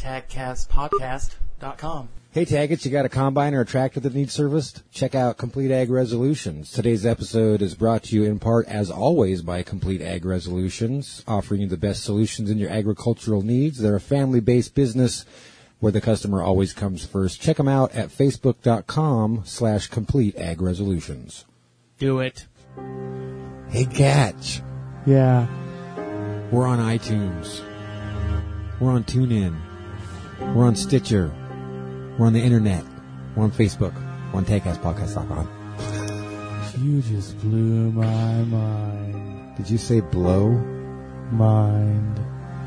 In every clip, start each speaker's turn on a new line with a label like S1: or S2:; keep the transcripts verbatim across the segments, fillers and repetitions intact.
S1: tag cast podcast dot com.
S2: Hey, Taggets, you got a combine or a tractor that needs serviced? Check out Complete Ag Resolutions. Today's episode is brought to you in part, as always, by Complete Ag Resolutions, offering you the best solutions in your agricultural needs. They're a family-based business where the customer always comes first. Check them out at facebook.com slash complete ag resolutions.
S1: Do it.
S2: Hey, Gatch.
S3: Yeah.
S2: We're on iTunes. We're on TuneIn. We're on Stitcher. We're on the internet. We're on Facebook. We're on tag cast podcast dot com.
S3: You just blew my mind.
S2: Did you say blow?
S3: Mind.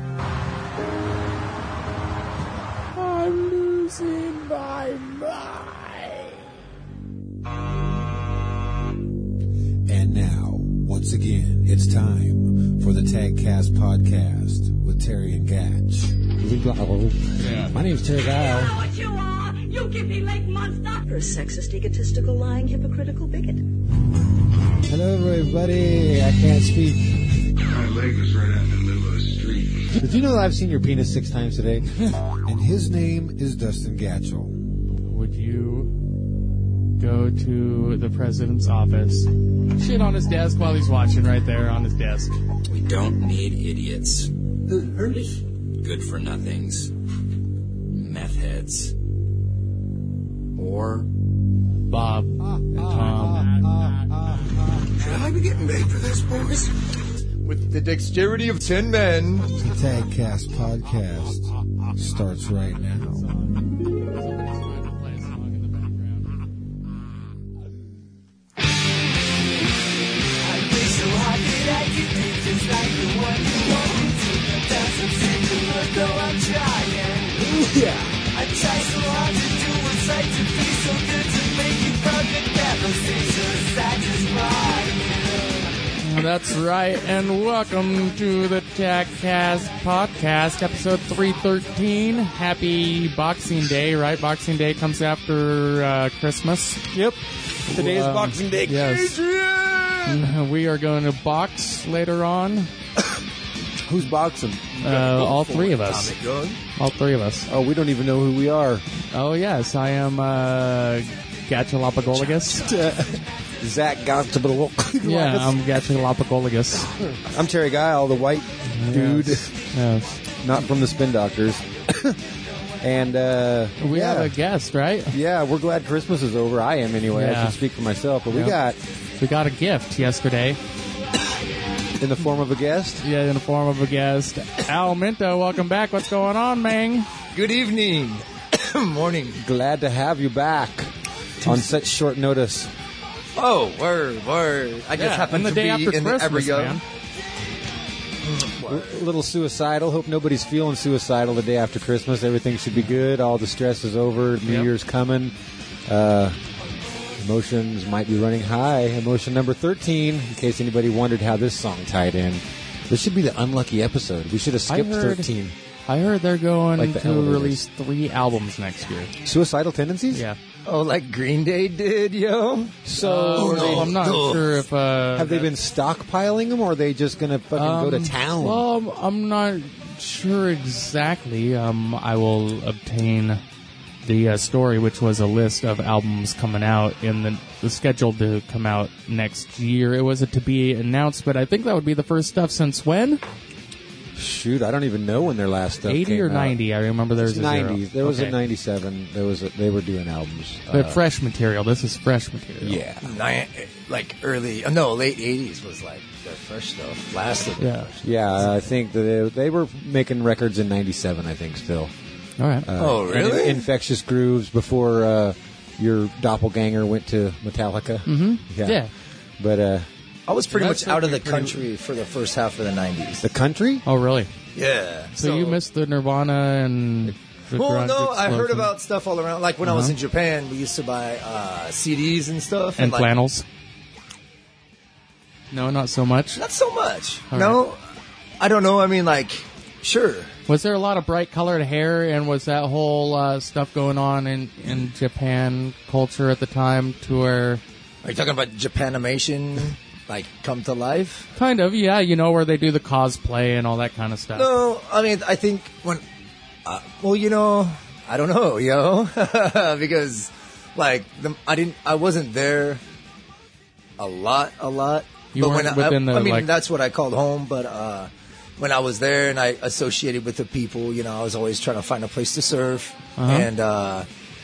S3: I'm losing my mind.
S2: And now, once again, it's time for the Tagcast podcast with Terry and Gatch.
S3: Yeah.
S2: My name's Terry Guile.
S4: You know what you are! You gimpy leg monster! You're a sexist, egotistical, lying, hypocritical bigot.
S2: Hello, everybody. I can't speak.
S5: My leg was right out in the middle of the street.
S2: Did you know that I've seen your penis six times today? And his name is Dustin Gatchell.
S3: Would you go to the president's office, shit on his desk while he's watching right there on his desk?
S6: We don't need idiots.
S5: Ernest?
S6: Good for nothings. Meth heads. Or
S3: Bob and Tom.
S5: Should I be getting paid for this, boys?
S7: With the dexterity of ten men.
S2: The Tagcast podcast starts right now.
S4: Yeah. I try so hard to do what's right, to be so good, to make you proud, but never say so sad, just right.
S3: That's right, and welcome to the TagCast podcast, episode three thirteen. Happy Boxing Day, right? Boxing Day comes after uh, Christmas.
S7: Yep. Today is
S3: Um,
S7: Boxing Day.
S3: yes.
S7: Adrian!
S3: We are going to box later on.
S2: Who's boxing?
S3: Uh, all three of us.
S7: Atomic gun.
S3: All three of us.
S2: Oh, we don't even know who we are.
S3: Oh, yes, I am uh, Gatchalopagoligus.
S2: Zach Gottable.
S3: Yeah, I'm Gatchalopagoligus.
S2: I'm Terry Guile, the white dude,
S3: Yes.
S2: not from the Spin Doctors. And, uh,
S3: We
S2: yeah.
S3: have a guest, right?
S2: Yeah, we're glad Christmas is over. I am anyway. I
S3: Yeah.
S2: should speak for myself. But we
S3: Yep.
S2: got,
S3: We got a gift yesterday.
S2: in the form of a guest,
S3: Yeah, in the form of a guest. Al Minto, welcome back. What's going on, Mang?
S7: Good evening. Morning.
S2: glad to have you back on such short notice.
S7: Oh, word, word. I just
S3: Yeah,
S7: happened
S3: and the
S7: to
S3: day
S7: be
S3: after
S7: in the
S3: Christmas,
S7: Evergo.
S3: man.
S2: A little suicidal. Hope nobody's feeling suicidal the day after Christmas. Everything should be good. All the stress is over. New
S3: Yep.
S2: Year's coming. Uh, emotions might be running high. Emotion number thirteen, in case anybody wondered how this song tied in. This should be the unlucky episode. We should have skipped
S3: I heard-
S2: thirteen.
S3: I heard they're going
S2: Like the
S3: to
S2: elevators.
S3: release three albums next year.
S2: Suicidal tendencies?
S3: Yeah.
S7: Oh, like Green Day did, yo?
S2: So,
S3: Uh,
S2: are they-
S3: I'm not
S7: no.
S3: sure if... Uh,
S2: have they been stockpiling them, or are they just going to fucking go to
S3: Um,
S2: town?
S3: Well, I'm- I'm not sure exactly. Um, I will obtain the uh, story, which was a list of albums coming out in the, the scheduled to come out next year. It was a to be announced, but I think that would be the first stuff since when?
S2: Shoot, I don't even know when their last stuff
S3: eighty
S2: came
S3: or
S2: out.
S3: ninety? I remember there was
S2: It's
S3: a zero.
S2: nineties. There was
S3: Okay.
S2: a ninety-seven. There was a, they were doing albums.
S3: But
S2: Uh,
S3: fresh material. This is fresh material.
S2: yeah.
S7: Ni- like early, uh, no, late eighties was like their fresh stuff. Last of
S3: Yeah.
S2: Yeah, I think that they, they were making records in ninety-seven, I think, still.
S3: All right.
S2: Uh,
S7: Oh,
S2: and
S7: really?
S2: In- Infectious Grooves before uh, your doppelganger went to Metallica.
S3: Mm-hmm.
S2: Yeah.
S3: Yeah.
S2: But uh,
S7: I was pretty
S3: That's
S7: much out of the
S3: pretty-
S7: country for the first half of the nineties.
S2: the country?
S3: Oh, really?
S7: Yeah.
S3: So, you missed the Nirvana and... the
S7: Well,
S3: grunge
S7: no, I heard
S3: explosion.
S7: about stuff all around. Like when I was
S3: Uh-huh.
S7: in Japan, we used to buy uh, C Ds and stuff.
S3: And
S7: like,
S3: flannels. No, not so much.
S7: Not so much.
S3: All
S7: no, I don't know. I mean, like, sure.
S3: Was there a lot of bright colored hair, and was that whole uh, stuff going on in, in Japan culture at the time to where...
S7: Are you talking about Japanimation, like, come to life?
S3: Kind of, yeah, you know, where they do the cosplay and all that kind of stuff.
S7: No, I mean, I think when Uh, well, you know, I don't know, yo, because like the, I didn't, I wasn't there a lot, a lot.
S3: You
S7: but
S3: weren't
S7: when
S3: within
S7: I,
S3: the,
S7: I mean,
S3: like-
S7: that's what I called home. But uh, when I was there and I associated with the people, you know, I was always trying to find a place to serve,
S3: Uh-huh.
S7: and uh,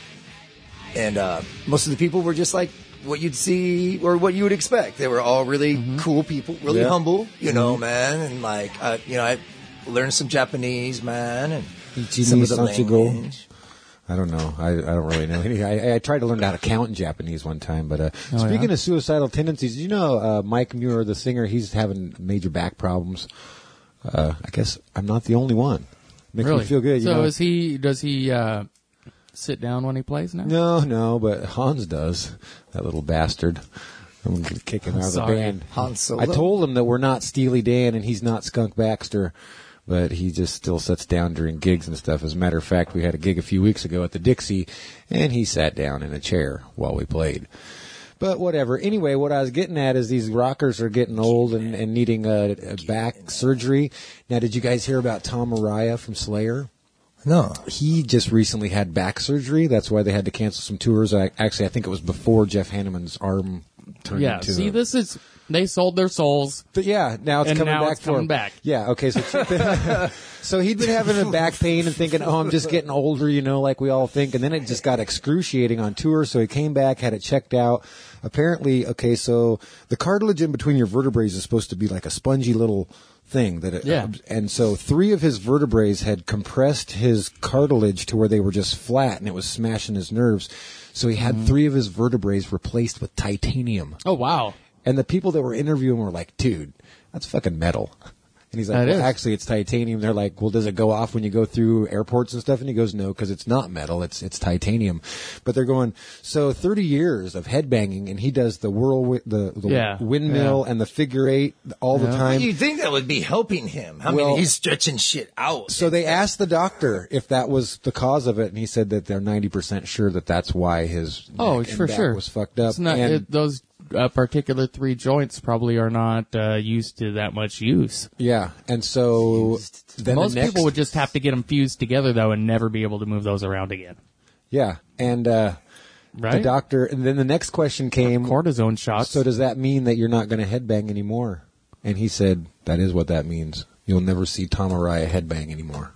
S7: and uh, most of the people were just like what you'd see or what you would expect. They were all really
S3: Mm-hmm.
S7: cool people, really
S2: Yeah.
S7: humble, you know, man, and like, uh, you know, I learned some Japanese, man, and some of the
S2: Ichigo.
S7: language.
S2: I don't know. I, I don't really know. any- I, I tried to learn how to count in Japanese one time. But uh,
S3: Oh,
S2: speaking
S3: yeah?
S2: of suicidal tendencies, you know uh, Mike Muir, the singer, he's having major back problems. Uh, I guess I'm not the only one. Makes
S3: really
S2: me feel good. You
S3: So
S2: know?
S3: is he? Does he uh, sit down when he plays now?
S2: No, no, but Hans does. That little bastard. I'm going to kick him out of the
S3: Sorry.
S2: band.
S7: Han Solo.
S2: I told him that we're not Steely Dan and he's not Skunk Baxter, but he just still sits down during gigs and stuff. As a matter of fact, we had a gig a few weeks ago at the Dixie, and he sat down in a chair while we played. But whatever. Anyway, what I was getting at is these rockers are getting old and, and needing a, a back surgery. Now, did you guys hear about Tom Araya from Slayer?
S7: No.
S2: He just recently had back surgery. That's why they had to cancel some tours. I, actually, I think it was before Jeff Hanneman's arm turned
S3: Yeah.
S2: into.
S3: See, this is they sold their souls.
S2: But yeah, now it's
S3: And
S2: coming
S3: now
S2: back
S3: it's
S2: for
S3: coming
S2: him.
S3: back.
S2: Yeah, okay. So, so he'd been having a back pain and thinking, "Oh, I'm just getting older," you know, like we all think. And then it just got excruciating on tour. So he came back, had it checked out. Apparently, okay, so the cartilage in between your vertebrae is supposed to be like a spongy little thing that it,
S3: Yeah.
S2: and so three of his vertebrae had compressed his cartilage to where they were just flat and it was smashing his nerves. So he had three of his vertebrae replaced with titanium.
S3: Oh wow.
S2: And the people that were interviewing were like, dude, that's fucking metal. And he's like,
S3: That
S2: well,
S3: is.
S2: actually, it's titanium. They're like, well, does it go off when you go through airports and stuff? And he goes, no, because it's not metal. It's it's titanium. But they're going, so thirty years of headbanging, and he does the whirl, the, the
S3: Yeah.
S2: windmill
S3: Yeah.
S2: and the figure eight all the
S3: Yeah.
S2: time.
S7: You'd think that would be helping him. I
S2: Well-
S7: mean, he's stretching shit out.
S2: So they asked the doctor if that was the cause of it, and he said that they're ninety percent sure that that's why his
S3: Oh,
S2: neck and
S3: for
S2: back
S3: sure.
S2: was fucked up.
S3: It's not,
S2: and
S3: it, those uh, particular three joints probably are not uh, used to that much use.
S2: yeah, and so then
S3: Most
S2: the next,
S3: people would just have to get them fused together though, and never be able to move those around again.
S2: yeah, and uh,
S3: Right?
S2: the doctor, and then the next question came.
S3: Cortisone shots.
S2: So does that mean that you're not going to headbang anymore? And he said, that is what that means. You'll never see Tom Araya headbang anymore.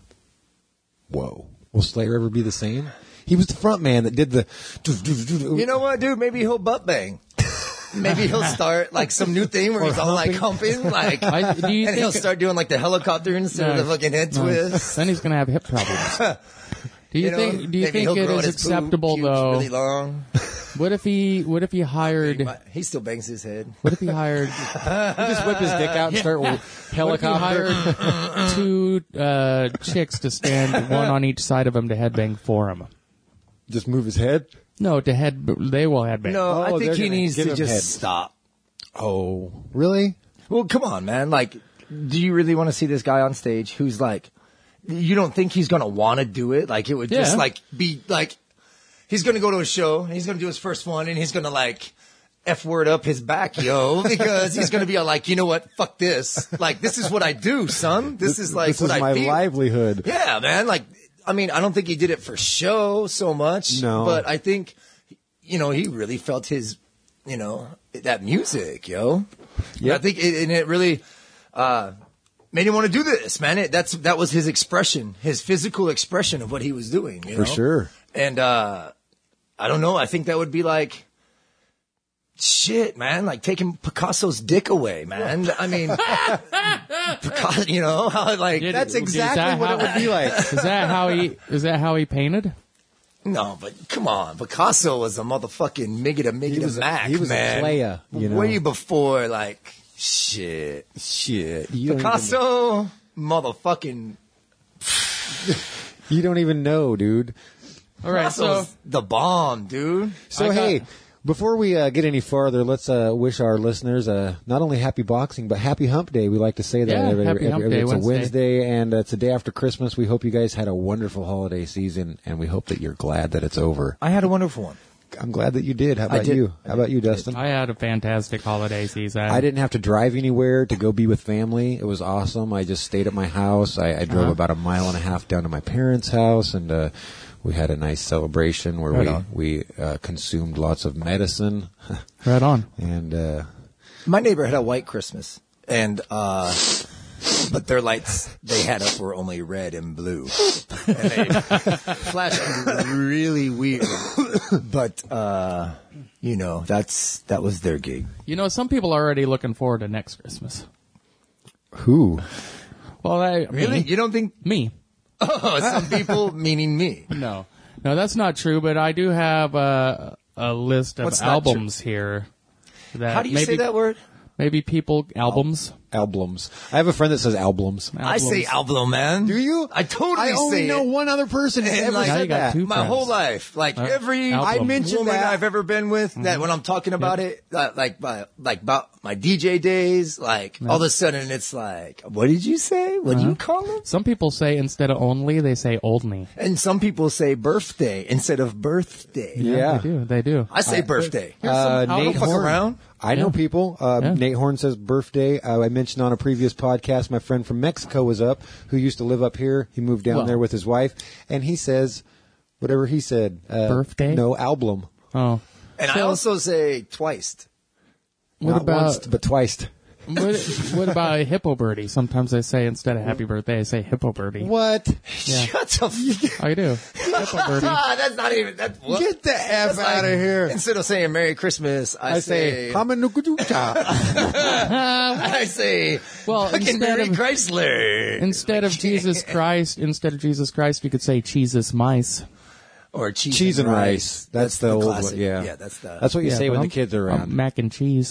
S2: Whoa. Will Slayer ever be the same? He was the front man that did the...
S7: You know what, dude? Maybe he'll butt bang. Maybe he'll start like some new thing where he's all like humping, like,
S3: I- do you
S7: and he'll
S3: think-
S7: start doing like the helicopter instead
S3: No.
S7: of the fucking head
S3: No.
S7: twist.
S3: Then he's going to have hip problems. Do you,
S7: know,
S3: think? Do you
S7: maybe
S3: think
S7: he'll
S3: it
S7: grow
S3: is
S7: his boob
S3: acceptable
S7: pubes
S3: though?
S7: Really long.
S3: What if he? What if he hired?
S7: He still bangs his head.
S3: What if he hired?
S2: just whip his dick out and start
S3: What if he
S2: helicopter.
S3: hired two uh, chicks to stand one on each side of him to headbang for him?
S2: Just move his head?
S3: No, to head. They will headbang.
S7: No,
S2: Oh,
S7: I
S2: they're
S7: think he
S2: gonna
S7: needs
S2: give
S7: to
S2: him
S7: just
S2: head.
S7: stop.
S2: Oh, really?
S7: Well, come on, man. Like, do you really want to see this guy on stage who's like, you don't think he's going to want to do it? Like, it would just
S3: Yeah.
S7: like be like, he's going to go to a show and he's going to do his first one and he's going to like F word up his back, yo, because he's going to be all like, you know what? Fuck this. Like, this is what I do, son. This is like
S2: this
S7: what
S2: is
S7: I
S2: my
S7: feel.
S2: livelihood.
S7: Yeah, man. Like, I mean, I don't think he did it for show so much.
S2: No.
S7: But I think, you know, he really felt his, you know, that music, yo. Yeah. I think, it, and it really, uh, made him want to do this, man. It, that's, that was his expression, his physical expression of what he was doing, you
S2: For
S7: know?
S2: sure.
S7: And, uh, I don't know. I think that would be like, shit, man, like taking Picasso's dick away, man. I mean, Picasso, you know, how like,
S3: Did-
S7: that's
S3: is
S7: exactly
S3: that
S7: what
S3: how-
S7: it would be like.
S3: Is that how he? Is that how he painted?
S7: No, but come on, Picasso was a motherfucking Migga Migga
S2: was a-
S7: Mac,
S2: he was a
S7: man.
S2: playa, you know?
S7: Way before, like, shit.
S2: Shit. You don't,
S7: Picasso, motherfucking
S2: even, you don't even know, dude.
S3: All right, so
S7: Picasso's the bomb, dude.
S2: So,
S3: I got-
S2: hey, before we uh, get any farther, let's uh, wish our listeners uh, not only happy boxing, but happy hump day. We like to say that
S3: Yeah,
S2: every,
S3: happy
S2: every,
S3: hump
S2: every-
S3: day,
S2: it's a
S3: Wednesday.
S2: Wednesday, and uh, it's a day after Christmas. We hope you guys had a wonderful holiday season, and we hope that you're glad that it's over.
S7: I had a wonderful one.
S2: I'm glad that you did. How
S7: I
S2: about
S7: did.
S2: you? How about you, Dustin?
S3: I had a fantastic holiday season.
S2: I didn't have to drive anywhere to go be with family. It was awesome. I just stayed at my house. I, I drove
S3: Uh-huh.
S2: about a mile and a half down to my parents' house, and uh, we had a nice celebration where
S3: Right
S2: we
S3: on.
S2: we uh, consumed lots of medicine.
S3: Right on.
S2: and uh,
S7: My neighbor had a white Christmas, and uh, but their lights they had up were only red and blue, and they flashed really weird. But uh, you know, that's that was their gig.
S3: You know, some people are already looking forward to next Christmas.
S2: who?
S3: Well, I,
S7: Really,
S3: me.
S7: you don't think?
S3: Me.
S7: Oh, some people, meaning me.
S3: No. No, that's not true, but I do have a, a list of
S7: What's not
S3: albums here. That
S7: How do you
S3: maybe,
S7: say that word?
S3: Maybe people, albums.
S2: Albums. I have a friend that says albums.
S7: I say
S3: Albums.
S7: album, man.
S2: Do you?
S7: I totally
S2: I only
S7: say
S2: know
S7: it.
S2: one other person who
S7: And
S2: ever
S7: like-
S3: Now you
S2: said
S3: got
S2: that.
S3: two
S7: My
S3: friends.
S7: whole life, like
S3: Uh,
S7: every
S3: album.
S2: I mentioned
S7: woman
S2: that.
S7: I've ever been with, that when I'm talking about it, uh, like my, like about my D J days, like all of a sudden it's like, what did you say? What do you call it?
S3: Some people say instead of only, they say only.
S7: And some people say birthday instead of birthday.
S2: Yeah.
S3: They do. They do.
S7: I say birthday.
S2: Uh,
S3: some-
S2: Nate
S7: don't fuck
S2: Horn.
S7: around.
S2: I know
S3: Yeah.
S2: people. Uh,
S3: Yeah.
S2: Nate Horn says birthday. Uh, I mentioned on a previous podcast, my friend from Mexico was up, who used to live up here. He moved down
S3: Well.
S2: there with his wife, and he says whatever he said. Uh,
S3: Birthday?
S2: No, album.
S3: Oh.
S7: And I
S3: So-
S7: also say twice.
S3: What
S2: Not
S3: about
S2: once, but twice.
S3: what, what about a hippo birdie? Sometimes I say instead of happy birthday, I say hippo birdie.
S2: What?
S3: Yeah.
S7: Shut the f-
S3: I do. Hippo birdie.
S7: Ah, that's not even, that's what?
S2: Get the F
S7: That's
S2: out
S7: like-
S2: of here.
S7: Instead of saying Merry Christmas, I,
S2: I say, Hamanukuducha.
S7: I say,
S3: Well,
S7: fucking
S3: instead
S7: Mary
S3: of-
S7: Chrysler.
S3: Instead of Jesus Christ, instead of Jesus Christ, you could say Jesus mice.
S7: Or cheese,
S2: Cheese and rice. That's, the, old
S7: classic.
S2: one. Yeah.
S7: Yeah, that's the.
S2: That's what you
S3: Yeah,
S2: say
S3: but
S2: when
S3: I'm-
S2: the kids are
S3: I'm
S2: around.
S3: mac and cheese.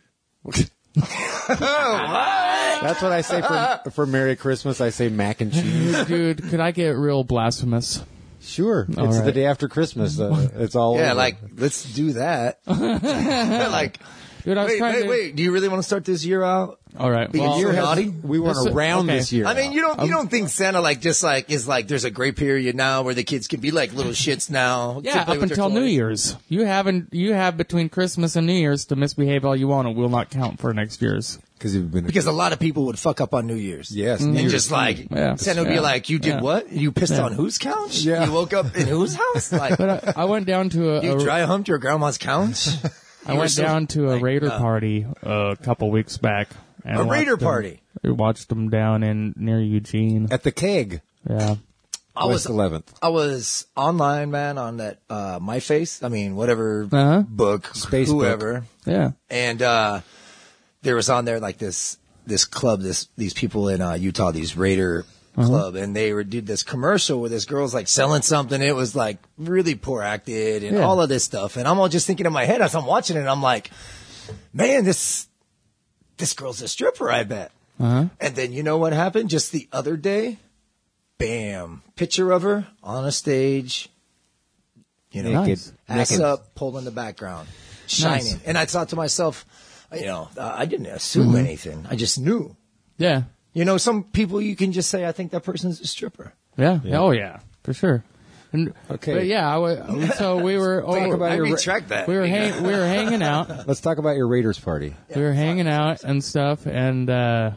S2: That's what I say for for Merry Christmas. I say mac and cheese.
S3: Dude, could I get real blasphemous?
S2: Sure. It's
S3: All
S2: the
S3: right.
S2: day after Christmas. Uh, it's all
S7: yeah,
S2: over.
S7: like, let's do that. like,
S3: Dude, I was
S7: wait,
S3: trying
S7: wait,
S3: to.
S7: wait. Do you really want to start this year out?
S3: All right.
S7: Because
S3: Well,
S7: you're
S2: Year has-
S7: naughty?
S2: we weren't
S3: This-
S2: around
S3: okay.
S2: this year.
S7: I mean, you don't you don't think Santa like just like is like there's a great period now where the kids can be like little shits now.
S3: yeah,
S7: to play
S3: up
S7: with their
S3: until New
S7: toys?
S3: Year's. You haven't. You have between Christmas and New Year's to misbehave all you want. It will not count for next year's.
S2: Because you've been
S7: Because a lot of people would fuck up on New Year's.
S2: yes,
S7: And
S2: New Year's
S7: just like
S3: Yeah.
S7: Santa would be
S3: Yeah.
S7: like, "You did
S3: Yeah.
S7: what? You pissed on whose couch?
S2: Yeah.
S7: You woke up in whose house? Like
S3: But I, I went down to a.
S7: you
S3: a
S7: dry humped your grandma's couch?
S3: I
S7: You were
S3: went
S7: so-
S3: down to a
S7: like,
S3: Raider
S7: uh,
S3: party uh, a couple weeks back. And
S7: A
S3: watched
S7: Raider
S3: them-
S7: party?
S3: We watched them down in near Eugene.
S2: at the keg,
S3: Yeah.
S7: I
S2: West
S7: was
S2: eleventh.
S7: I was online, man, on that uh My Face. I mean, whatever
S3: Uh-huh.
S7: book,
S2: Space
S7: whoever.
S3: Yeah.
S7: And uh there was on there like this this club, this these people in uh Utah, these Raider club, and they were did this commercial where this girl's like selling something. It was like really poor acted and
S3: Yeah.
S7: all of this stuff. And I'm all just thinking in my head as I'm watching it, I'm like, man, this this girl's a stripper, I bet.
S3: Uh-huh.
S7: And then you know what happened? Just the other day, bam, picture of her on a stage, you know,
S2: Naked.
S3: Nice.
S7: ass
S2: Naked.
S7: up, pole in the background, shining.
S3: Nice.
S7: And I thought to myself, you know, uh, I didn't assume
S3: Mm-hmm.
S7: anything. I just knew.
S3: Yeah.
S7: You know, some people you can just say, I think that person's a stripper.
S3: Yeah. Oh yeah, for sure. And,
S2: Okay.
S3: But yeah, I w- so we were.
S7: Talk
S3: oh,
S2: about
S7: I
S2: your ra-
S7: retract that.
S3: we were hang- we were hanging out.
S2: Let's talk about your Raiders party
S3: we were hanging out and stuff. And uh,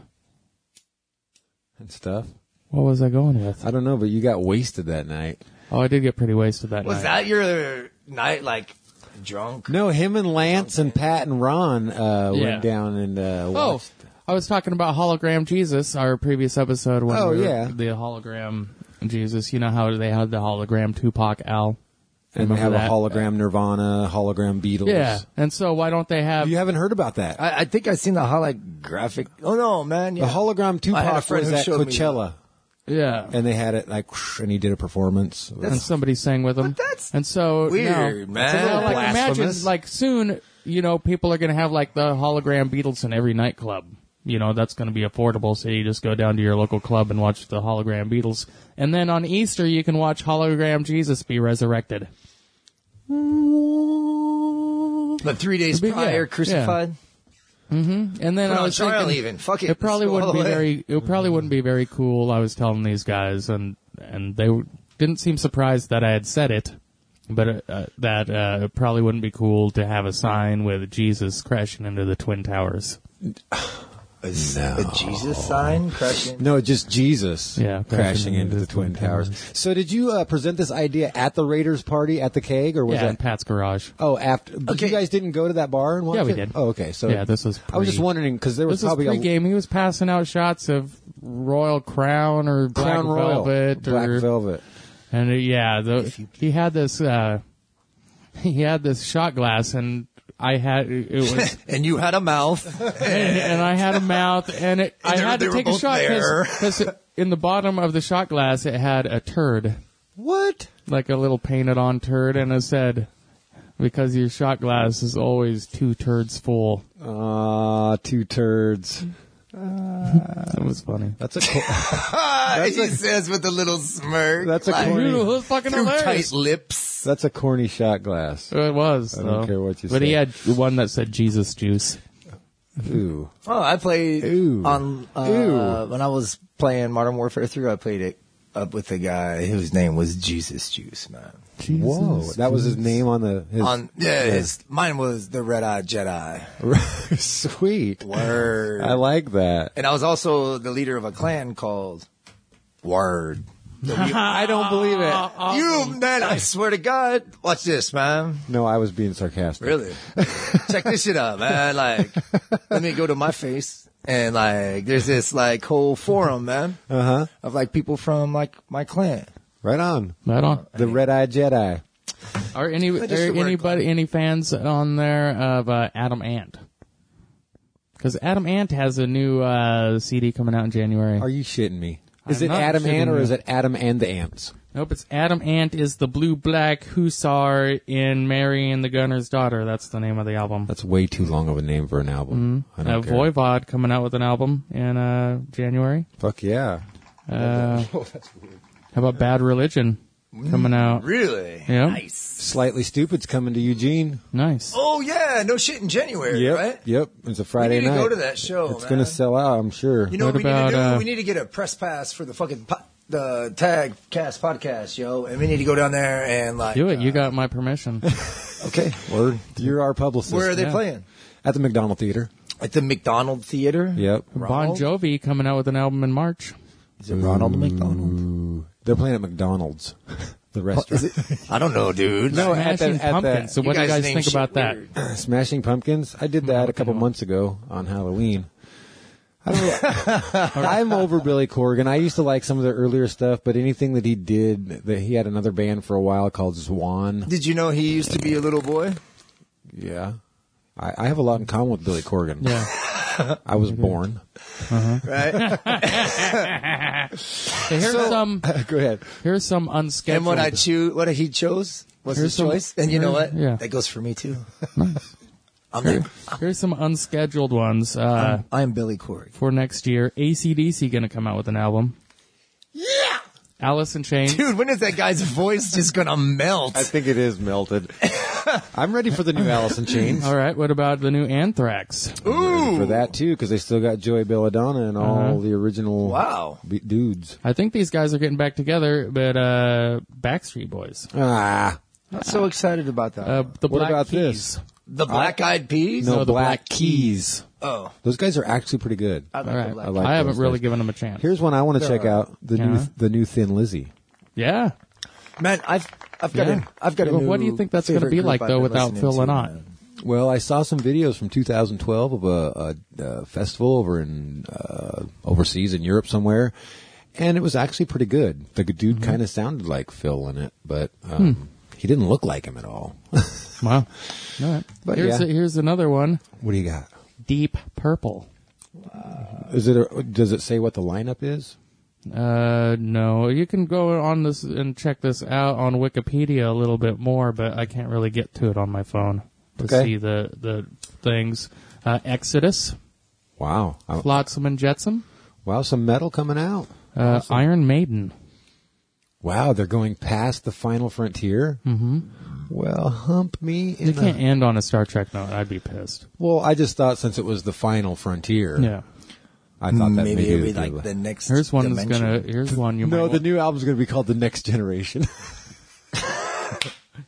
S2: and stuff.
S3: what was I going with?
S2: I don't know, but you got wasted that night.
S3: Oh, I did get pretty wasted that
S7: Was
S3: night.
S7: that your night, like, drunk?
S2: No, him and Lance and Pat and Ron uh,
S3: Yeah.
S2: went down and uh,
S3: Oh,
S2: watched.
S3: I was talking about hologram Jesus, our previous episode. When
S2: Oh,
S3: we were-
S2: yeah.
S3: the hologram Jesus. You know how they had the hologram Tupac Al.
S2: And they have
S3: Remember
S2: a
S3: that?
S2: hologram Nirvana, hologram Beatles.
S3: Yeah, and so why don't they have?
S2: You haven't heard about that.
S7: I, I think I seen the holographic. Oh, no, man. Yeah.
S2: The hologram
S7: I had a
S2: Tupac
S7: friend
S2: was
S7: who
S2: at
S7: showed me
S2: Coachella.
S3: Yeah,
S2: And they had it like, whoosh, and he did a performance.
S3: and somebody sang with him.
S7: But that's
S3: and so
S7: weird,
S3: no.
S7: man.
S3: So,
S7: That's a little
S3: like, imagine
S2: blasphemous.
S3: like soon, you know, people are going to have like the hologram Beatles in every nightclub. You know, that's going to be affordable. So you just go down to your local club and watch the hologram Beatles, and then on Easter you can watch hologram Jesus be resurrected.
S7: But three days
S3: Big- yeah,
S7: prior,
S3: yeah.
S7: crucified.
S3: And then
S7: Put
S3: I
S7: on
S3: was
S7: trial
S3: thinking,
S7: even. Fuck it.
S3: It probably
S7: Let's go
S3: wouldn't
S7: all
S3: be
S7: the way.
S3: very. It probably wouldn't be very cool. I was telling these guys, and and they didn't seem surprised that I had said it. But uh, that uh, it probably wouldn't be cool to have a sign with Jesus crashing into the Twin Towers.
S7: A, a Jesus sign crashing?
S2: No, just Jesus
S3: Yeah,
S2: crashing,
S3: crashing
S2: into the Twin Towers. So did you uh, present this idea at the Raiders party at the keg, or was
S3: Yeah, in
S2: that?
S3: Pat's garage.
S2: Oh, after. But
S7: Okay.
S2: you guys didn't go to that bar and watch
S3: Yeah, we
S2: it?
S3: did.
S2: Oh, okay. So
S3: Yeah, this was
S2: I was just
S3: pre-
S2: wondering because there was
S3: This was
S2: probably a
S3: pre-game. He was passing out shots of Royal Crown or Black
S2: Crown Royal,
S3: Velvet.
S2: Black
S3: or,
S2: Velvet.
S3: And uh, yeah, the, he had this. Uh, he had this shot glass, and I had it was,
S7: And you had a mouth.
S3: and, and I had a mouth, and it, I
S7: they were-
S3: had
S7: they
S3: to
S7: were
S3: take a
S7: both
S3: shot
S7: there.
S3: because in the bottom of the shot glass it had a turd,
S2: What?
S3: like a little painted-on turd, and it said, "Because your shot glass is always two turds full."
S2: Ah, two turds.
S3: That was funny.
S2: That's a. Co-
S7: he says with a little smirk.
S2: That's a
S7: like,
S2: corny-
S3: Dude, it was fucking
S7: two
S3: hilarious.
S7: tight lips.
S2: that's a corny shot glass.
S3: It was.
S2: I don't
S3: though.
S2: care what you
S3: But
S2: say.
S3: he had one that said Jesus juice.
S2: Ooh.
S7: Oh, I played
S2: Ooh.
S7: on uh,
S2: Ooh.
S7: when I was playing Modern Warfare three. I played it up with a guy whose name was Jesus Juice, man.
S2: Whoa, that was his name on the. His,
S7: On yeah, his, mine was the Red Eyed Jedi.
S2: Sweet.
S7: Word.
S2: I like that.
S7: And I was also the leader of a clan called Word.
S2: I don't believe it.
S7: You man, I swear to God. Watch this, man.
S2: No, I was being sarcastic.
S7: Really? Check this shit out, man. Like, let me go to my face. And like, there's this like whole forum, man,
S2: Uh huh.
S7: of like people from like my clan.
S2: Right on.
S3: Right on.
S2: The Red Eyed Jedi.
S3: Are any
S7: just
S3: are
S7: the word
S3: anybody any fans on there of uh, Adam Ant? Because Adam Ant has a new uh, C D coming out in January.
S2: Are you shitting me? Is
S3: I'm
S2: it
S3: not
S2: Adam
S3: shitting
S2: Ant or
S3: you.
S2: is it Adam and the Ants?
S3: Nope, it's Adam Ant is the blue black hussar in Mary and the Gunner's Daughter. That's the name of the album.
S2: That's way too long of a name for an album. I
S3: Uh,
S2: don't care.
S3: Voivod coming out with an album in uh, January.
S2: Fuck yeah.
S3: Uh, how about Bad Religion coming out?
S7: Really?
S3: Yeah.
S7: Nice.
S2: Slightly Stupid's coming to Eugene.
S3: Nice.
S7: Oh yeah, no shit in January,
S2: Yep.
S7: right?
S2: Yep. It's a Friday
S7: we need
S2: night.
S7: to go to that show.
S2: It's
S7: man.
S2: going to sell out, I'm sure.
S7: You know
S3: What
S7: what, we
S3: about,
S7: need to do?
S3: uh,
S7: we need to get a press pass for the fucking po- the Tag Cast podcast, yo, and we need to go down there and like
S3: Do it. You
S7: uh,
S3: got my permission.
S7: okay.
S2: Word. You're our publicist.
S7: Where are they
S3: Yeah.
S7: playing?
S2: At the McDonald Theater.
S7: At the McDonald Theater.
S2: Yep.
S3: Bon
S7: Ronald?
S3: Jovi coming out with an album in March.
S7: Is it Ronald McDonald?
S2: Ooh. They're playing at McDonald's. The restaurant.
S7: Is it? I don't know, dude.
S2: No, at the-
S3: Smashing
S2: at the-
S3: Pumpkins. So
S7: You
S3: what do you
S7: guys
S3: guys
S7: name
S3: think
S7: shit
S3: about that?
S7: weird.
S2: Smashing Pumpkins. I did that a couple months ago on Halloween. I don't know. I'm over Billy Corgan. I used to like some of the earlier stuff, but anything that he did, that he had another band for a while called Zwan.
S7: Did you know he used to be a little boy?
S2: Yeah. I, I have a lot in common with Billy Corgan.
S3: Yeah.
S2: I was born.
S7: Right.
S3: So here's some
S2: Go ahead.
S3: here's some unscheduled.
S7: and what I choose, what he chose was
S3: Here's
S7: his
S3: some-
S7: choice. And you know what?
S3: Yeah.
S7: That goes for me too. I'm there.
S3: Here's some unscheduled ones uh,
S7: I'm Billy Corgan.
S3: for next year. A C D C going to come out with an album.
S7: Yeah.
S3: Alice in Chains.
S7: Dude, when is that guy's voice just gonna melt?
S2: I think it is melted. I'm ready for the new Alice in Chains.
S3: All right. What about the new Anthrax?
S2: Ready for that too, because they still got Joey Belladonna and all
S3: Uh-huh.
S2: the original
S7: Wow.
S2: be- dudes.
S3: I think these guys are getting back together, but uh, Backstreet Boys.
S2: Ah,
S7: I'm so excited about that.
S3: Uh, the
S2: What
S3: Black
S2: about
S3: Keys.
S2: this?
S7: the Black Eyed Peas?
S2: no,
S3: No, the
S2: Black,
S3: Black
S2: Keys.
S7: Oh.
S2: Those guys are actually pretty good.
S7: I like
S3: All
S7: the
S3: right.
S7: Black
S2: I
S3: I,
S2: like
S3: haven't
S2: those
S3: really
S2: guys.
S3: given them a chance.
S2: Here's one I want to check
S7: They're-
S2: out: the new
S3: Yeah.
S2: the new Thin Lizzy.
S3: yeah.
S7: Man, I've I've got
S3: Yeah.
S7: a I've got a
S3: Well,
S7: new
S3: what do you think that's gonna
S7: favorite
S3: be
S7: group
S3: like,
S7: I've
S3: though,
S7: been
S3: without
S7: listening
S3: Phil
S7: to,
S3: Lynott?
S7: man.
S2: Well, I saw some videos from two thousand twelve of a, a, a festival over in uh, overseas in Europe somewhere, and it was actually pretty good. The dude
S3: Mm-hmm.
S2: kind of sounded like Phil in it, but um,
S3: Hmm.
S2: he didn't look like him at all.
S3: Wow. All right.
S2: But
S3: here's
S2: yeah.
S3: a, here's another one.
S2: What do you got?
S3: Deep Purple.
S2: Is it? A, does it say what the lineup is?
S3: Uh, no. You can go on this and check this out on Wikipedia a little bit more, but I can't really get to it on my phone to
S2: Okay.
S3: see the the things. Uh, Exodus,
S2: Wow! I-
S3: Flotsam and Jetsam,
S2: wow! Some metal coming out.
S3: uh, Iron Maiden.
S2: Wow! They're going past the final frontier. Mm-hmm. Well, hump me in
S3: You
S2: the.
S3: can't end on a Star Trek note. I'd be pissed.
S2: Well, I just thought since it was the final frontier,
S3: Yeah.
S2: I thought that
S7: maybe
S2: maybe
S7: it'll be
S2: it would
S7: like the next.
S3: Here's one that's
S7: dimension.
S3: gonna. Here's one you
S2: No,
S3: might.
S2: the
S3: wa-
S2: new album's going to be called The Next Generation.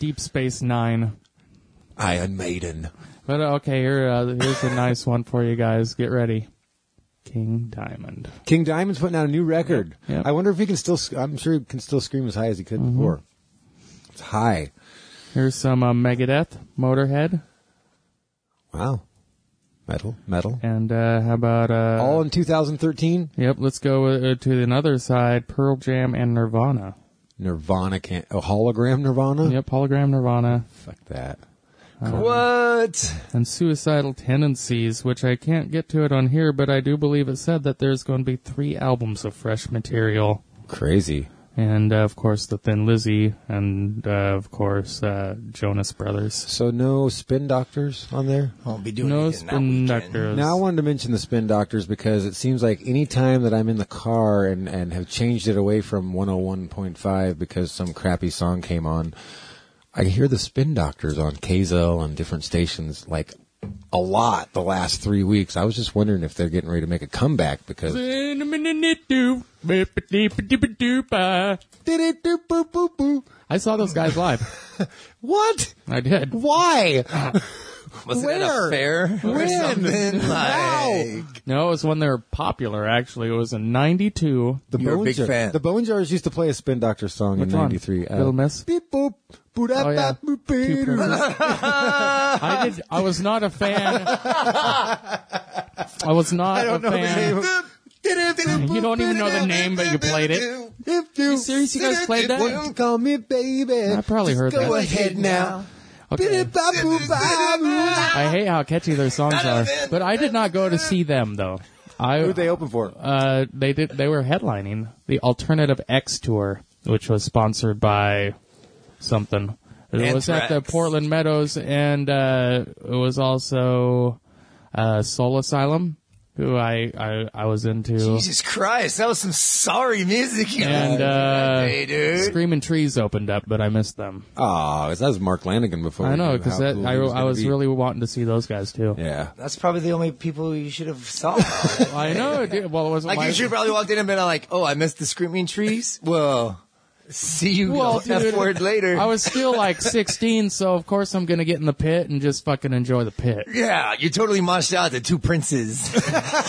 S3: Deep Space Nine.
S2: Iron Maiden.
S3: But uh, okay, here, uh, here's a nice one for you guys. Get ready. King Diamond.
S2: King Diamond's putting out a new record.
S3: Yep. Yep.
S2: I wonder if he can still, sc- I'm sure he can still scream as high as he could
S3: Mm-hmm.
S2: before. It's high.
S3: Here's some uh, Megadeth, Motorhead.
S2: Wow. Metal, metal.
S3: And uh, how about... Uh,
S2: All in two thousand thirteen?
S3: Yep, let's go uh, to another side, Pearl Jam and Nirvana.
S2: Nirvana can't, a hologram Nirvana?
S3: Yep, Hologram Nirvana.
S2: Fuck that.
S7: What?
S3: And Suicidal Tendencies, which I can't get to it on here, but I do believe it said that there's going to be three albums of fresh material.
S2: Crazy.
S3: And, uh, of course, the Thin Lizzy, and, uh, of course, uh, Jonas Brothers.
S2: So no Spin Doctors on there?
S7: Won't be doing
S3: No
S7: anything that
S3: Spin
S7: weekend.
S3: Doctors.
S2: Now I wanted to mention the Spin Doctors because it seems like any time that I'm in the car and, and have changed it away from one oh one point five because some crappy song came on, I hear the Spin Doctors on K Z L and different stations like a lot the last three weeks. I was just wondering if they're getting ready to make a comeback because
S3: I saw those guys live.
S2: what?
S3: I did.
S2: Why?
S7: Was it
S2: Where?
S7: at a fair or
S2: When?
S7: something?
S2: How?
S7: Like,
S3: No, it was when they were popular, actually. It was in ninety-two.
S2: The
S7: You're a
S2: Bone
S7: big
S2: Jar-
S7: fan.
S2: The Bone Jars used to play a Spin Doctor song
S3: Which
S2: in
S3: one?
S2: ninety-three. Uh,
S3: Little Miss?
S2: Beep boop. Boop da
S3: Oh, yeah.
S2: ba boop
S3: Two
S2: beep.
S3: Princes. I did. I was not a fan. I was not
S2: I don't
S3: a
S2: know the
S3: fan.
S2: name of
S3: You don't even know the name, but you played it.
S2: If you
S3: serious you guys played that?
S2: Well, call me baby.
S3: I probably heard
S2: Go
S3: that.
S2: ahead now.
S3: Okay.
S2: Who
S3: I hate how catchy their songs are, but I did not go to see them though. I
S2: did they open for?
S3: uh they did they were headlining the Alternative X tour, which was sponsored by something. It was at the
S7: Anthrax.
S3: Portland Meadows, and uh it was also uh Soul Asylum, who I I, I was into.
S7: Jesus Christ, that was some sorry music you
S3: And
S7: had that day,
S3: uh,
S7: dude.
S3: Screaming Trees opened up, but I missed them.
S2: Oh, that was Mark Lanigan before.
S3: I
S2: we
S3: know
S2: knew
S3: because
S2: how cool
S3: I,
S2: he
S3: I
S2: gonna
S3: was
S2: be.
S3: really wanting to see those guys too.
S2: Yeah.
S7: That's probably the only people you should have saw.
S3: I know. Dude. Well, it wasn't
S7: Like,
S3: my,
S7: you should have probably walked in and been like, oh, I missed the Screaming Trees? Well, see you
S3: Well,
S7: F
S3: dude,
S7: word later.
S3: I was still like sixteen, so of course I'm gonna get in the pit and just fucking enjoy the pit.
S7: Yeah, you totally moshed out the Two Princes.
S2: Who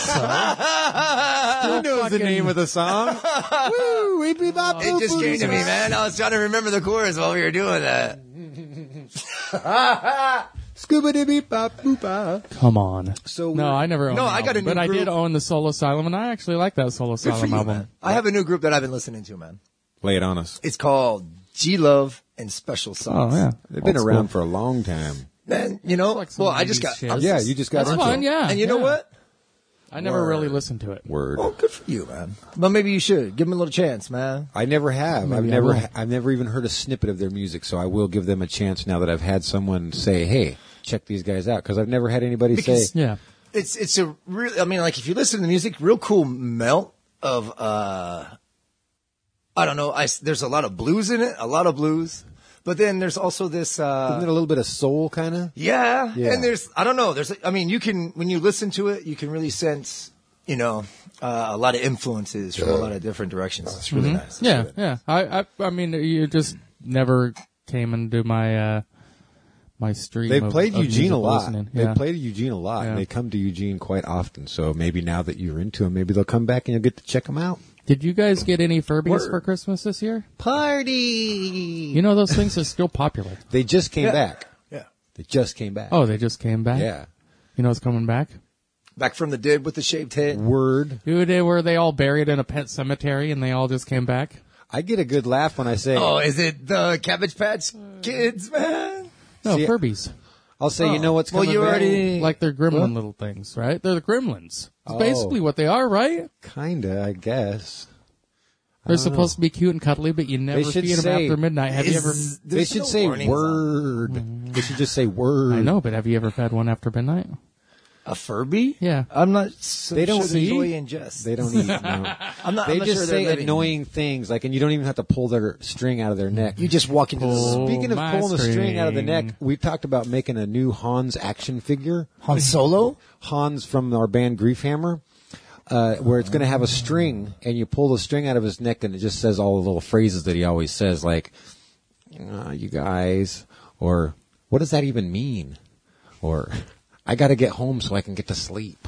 S2: knows the name of the song? Woo, weep, beep, bop,
S7: It
S2: boop,
S7: just
S2: boop,
S7: came to me,
S2: boop.
S7: man. I was trying to remember the chorus while we were doing that.
S2: Scuba dee beep bop boop bop.
S3: Come on.
S2: So
S3: No,
S2: we're-
S3: I never owned
S7: No,
S3: the
S7: I got
S3: album,
S7: a new
S3: but I did
S7: group.
S3: own the Soul Asylum, and I actually like that Soul
S7: Good for
S3: Asylum
S7: you,
S3: album.
S7: man. I have a new group that I've been listening to, man.
S2: Lay it on us.
S7: It's called G Love and Special Sauce.
S3: Oh yeah,
S2: They've been
S3: Old
S2: around
S3: school.
S2: for a long time.
S7: Man, you know,
S3: like some
S7: well, I just
S3: nineties
S7: got,
S3: shit.
S7: I'm
S2: Yeah,
S7: just-
S2: you just got
S3: That's
S2: into
S3: fun,
S2: it.
S3: yeah.
S7: and you know
S3: yeah.
S7: what?
S3: I never
S7: Word.
S3: really listened to it.
S2: Word.
S7: Oh, good for you, man. But maybe you should give them a little chance, man.
S2: I never have. I've
S3: Maybe I
S2: never.
S3: will.
S2: ha- I've never even heard a snippet of their music, so I will give them a chance now that I've had someone say, "Hey, check these guys out," because I've never had anybody
S7: Because-
S2: say,
S3: Yeah.
S7: It's it's a real. I mean, like if you listen to the music, real cool melt of. uh I don't know. I there's a lot of blues in it, a lot of blues, but then there's also this. uh
S2: "Isn't it a little bit of soul, kind of?"
S7: Yeah.
S2: Yeah.
S7: And there's, I don't know, there's, I mean, you can, when you listen to it, you can really sense, you know, uh, a lot of influences from a lot of different directions. It's really nice. It's
S3: Yeah,
S7: really
S3: yeah. I, I, I mean, you just never came into my, uh, my stream.
S2: They've
S3: of-
S2: played
S3: of
S2: Eugene a
S3: music
S2: lot.
S3: listening.
S2: They
S3: Yeah.
S2: played Eugene a lot.
S3: Yeah.
S2: And they come to Eugene quite often. So maybe now that you're into them, maybe they'll come back and you'll get to check them out.
S3: Did you guys get any Furbies
S7: Word.
S3: for Christmas this year?
S2: Party.
S3: You know, those things are still popular.
S2: They just came
S7: Yeah.
S2: back.
S7: Yeah.
S2: They just came back.
S3: Oh, they just came back?
S2: yeah.
S3: You know what's coming back?
S7: Back from the dead with the shaved head.
S2: Word.
S3: Who they were they all buried in a pet cemetery and they all just came back?
S2: I get a good laugh when I say,
S7: Oh, is it the Cabbage Patch Kids, man?
S3: No,
S2: See,
S3: Furbies.
S2: I'll say, you know what's
S7: Well,
S2: coming
S7: you
S2: back?
S7: already-
S3: Like they're gremlin
S7: What?
S3: little things, right? They're the gremlins. It's
S2: Oh.
S3: basically what they are, right?
S2: Kinda, I guess.
S3: They're supposed to be cute and cuddly, but you never
S2: should
S3: feed them
S2: say-
S3: after midnight. Have you ever?
S7: Is-
S2: They
S7: there's
S2: should
S7: no
S2: say
S7: warnings on
S2: word. They should just say word.
S3: I know, but have you ever fed one after midnight?
S7: a Furby?
S3: Yeah.
S7: I'm not so
S2: They don't
S7: sure
S2: see?
S7: enjoy ingest.
S2: They don't eat. No.
S7: I'm not,
S2: They
S7: I'm not
S2: just
S7: sure
S2: say
S7: they're living.
S2: annoying things, like, and you don't even have to pull their string out of their neck.
S7: You just walk into the
S3: Pull
S2: Speaking of
S3: my
S2: pulling the string out of the
S3: string.
S2: neck, we taled about making a new Hans action figure.
S7: Han Solo?
S2: Hans from our band Griefhammer, uh, where it's going to have a string, and you pull the string out of his neck, and it just says all the little phrases that he always says, like, uh, you guys, or what does that even mean? Or I got to get home so I can get to sleep.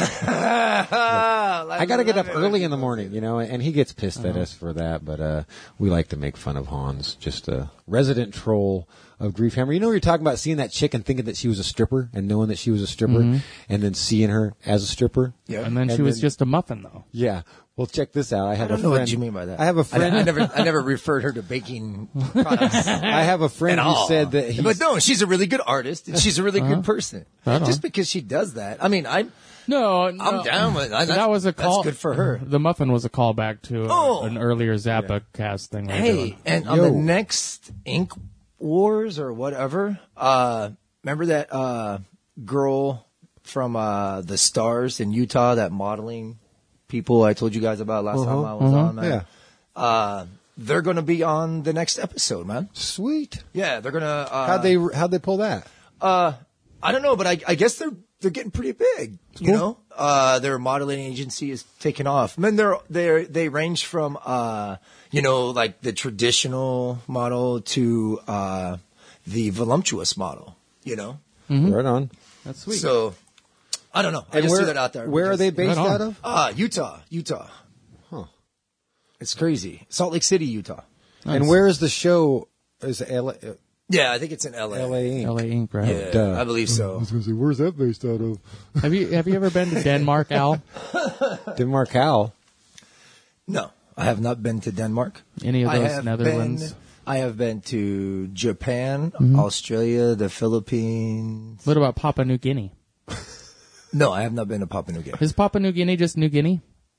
S2: I got to get up early in the morning, you know, and he gets pissed uh-huh. at us for that, but uh, we like to make fun of Hans, just a resident troll of Grief Hammer. You know, you're talking about seeing that chick and thinking that she was a stripper and knowing that she was a stripper mm-hmm. and then seeing her as a stripper.
S3: Yeah. And then and she then, was just a muffin, though.
S2: Yeah. Well, check this out. I have
S7: I don't
S2: a
S7: know
S2: friend.
S7: What you mean by that?
S2: I have a friend.
S7: I, I never, I never referred her to baking products.
S2: I have a friend who
S7: all.
S2: said that. He's,
S7: but no, she's a really good artist and she's a really
S3: uh-huh.
S7: good person.
S3: Right
S7: Just
S3: on.
S7: because she does that, I mean, I.
S3: No, no,
S7: I'm down with I,
S3: that. Was a call.
S7: That's good for her.
S3: The muffin was a callback to a,
S7: oh.
S3: an earlier Zappa yeah. cast thing.
S7: Hey,
S3: doing.
S7: and on
S2: Yo.
S7: the next Ink Wars or whatever, uh, remember that uh, girl from uh, the Stars in Utah, that modeling people I told you guys about last
S2: uh-huh.
S7: time I was
S2: uh-huh.
S7: on, man?
S2: Yeah.
S7: Uh, they're going to be on the next episode, man.
S2: Sweet.
S7: Yeah, they're going to. Uh,
S2: how'd they How'd they pull that?
S7: Uh, I don't know, but I, I guess they're they're getting pretty big. You
S2: Cool.
S7: know, uh, their modeling agency is taking off. I mean, they're they they range from uh, you know, like the traditional model to uh, the voluptuous model. You know,
S2: Mm-hmm. Right on.
S3: That's sweet.
S7: so I don't know. I
S2: And
S7: just
S2: where,
S7: threw that out there.
S2: Where are
S7: because-
S2: they based
S3: Right on.
S2: out of?
S7: Ah, Utah, Utah.
S2: Huh.
S7: It's crazy. Salt Lake City, Utah.
S3: Nice.
S2: And where is the show? Is it L A?
S7: Yeah, I think it's in L A.
S2: L A Inc.
S3: L A Ink, right?
S7: Yeah,
S2: Duh.
S7: I believe so.
S2: going to say, where's that based out of?
S3: Have you have you ever been to Denmark, Al?
S2: Denmark Hal.
S7: No, I have not been to Denmark.
S3: Any of
S7: I
S3: those
S7: have
S3: Netherlands?
S7: Been, I have been to Japan,
S3: Mm-hmm.
S7: Australia, the Philippines.
S3: What about Papua New Guinea?
S7: No, I have not been to Papua New Guinea.
S3: Is Papua New Guinea just New Guinea?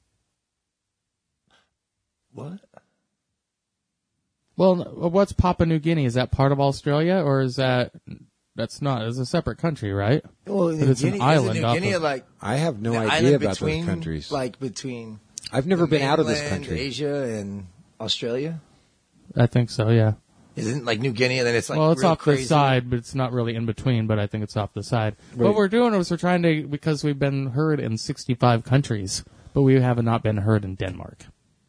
S7: What?
S3: Well, what's Papua New Guinea? Is that part of Australia, or is that that's not? It's a separate country, right?
S7: Well,
S3: But it's an
S7: Guinea,
S3: island
S7: Isn't
S3: off
S7: New Guinea
S3: of-
S7: like
S2: I have no
S7: the
S2: idea
S7: island
S2: about
S7: between,
S2: those countries.
S7: Like between
S2: I've never been out of this
S7: mainland,
S2: country.
S7: Asia and Australia.
S3: I think so. Yeah.
S7: Isn't like New Guinea, and then it's like
S3: well, it's
S7: real
S3: off
S7: crazy.
S3: the side, but it's not really in between. But I think it's off the side.
S2: Wait.
S3: What we're doing is we're trying to because we've been heard in sixty-five countries, but we have not been heard in Denmark.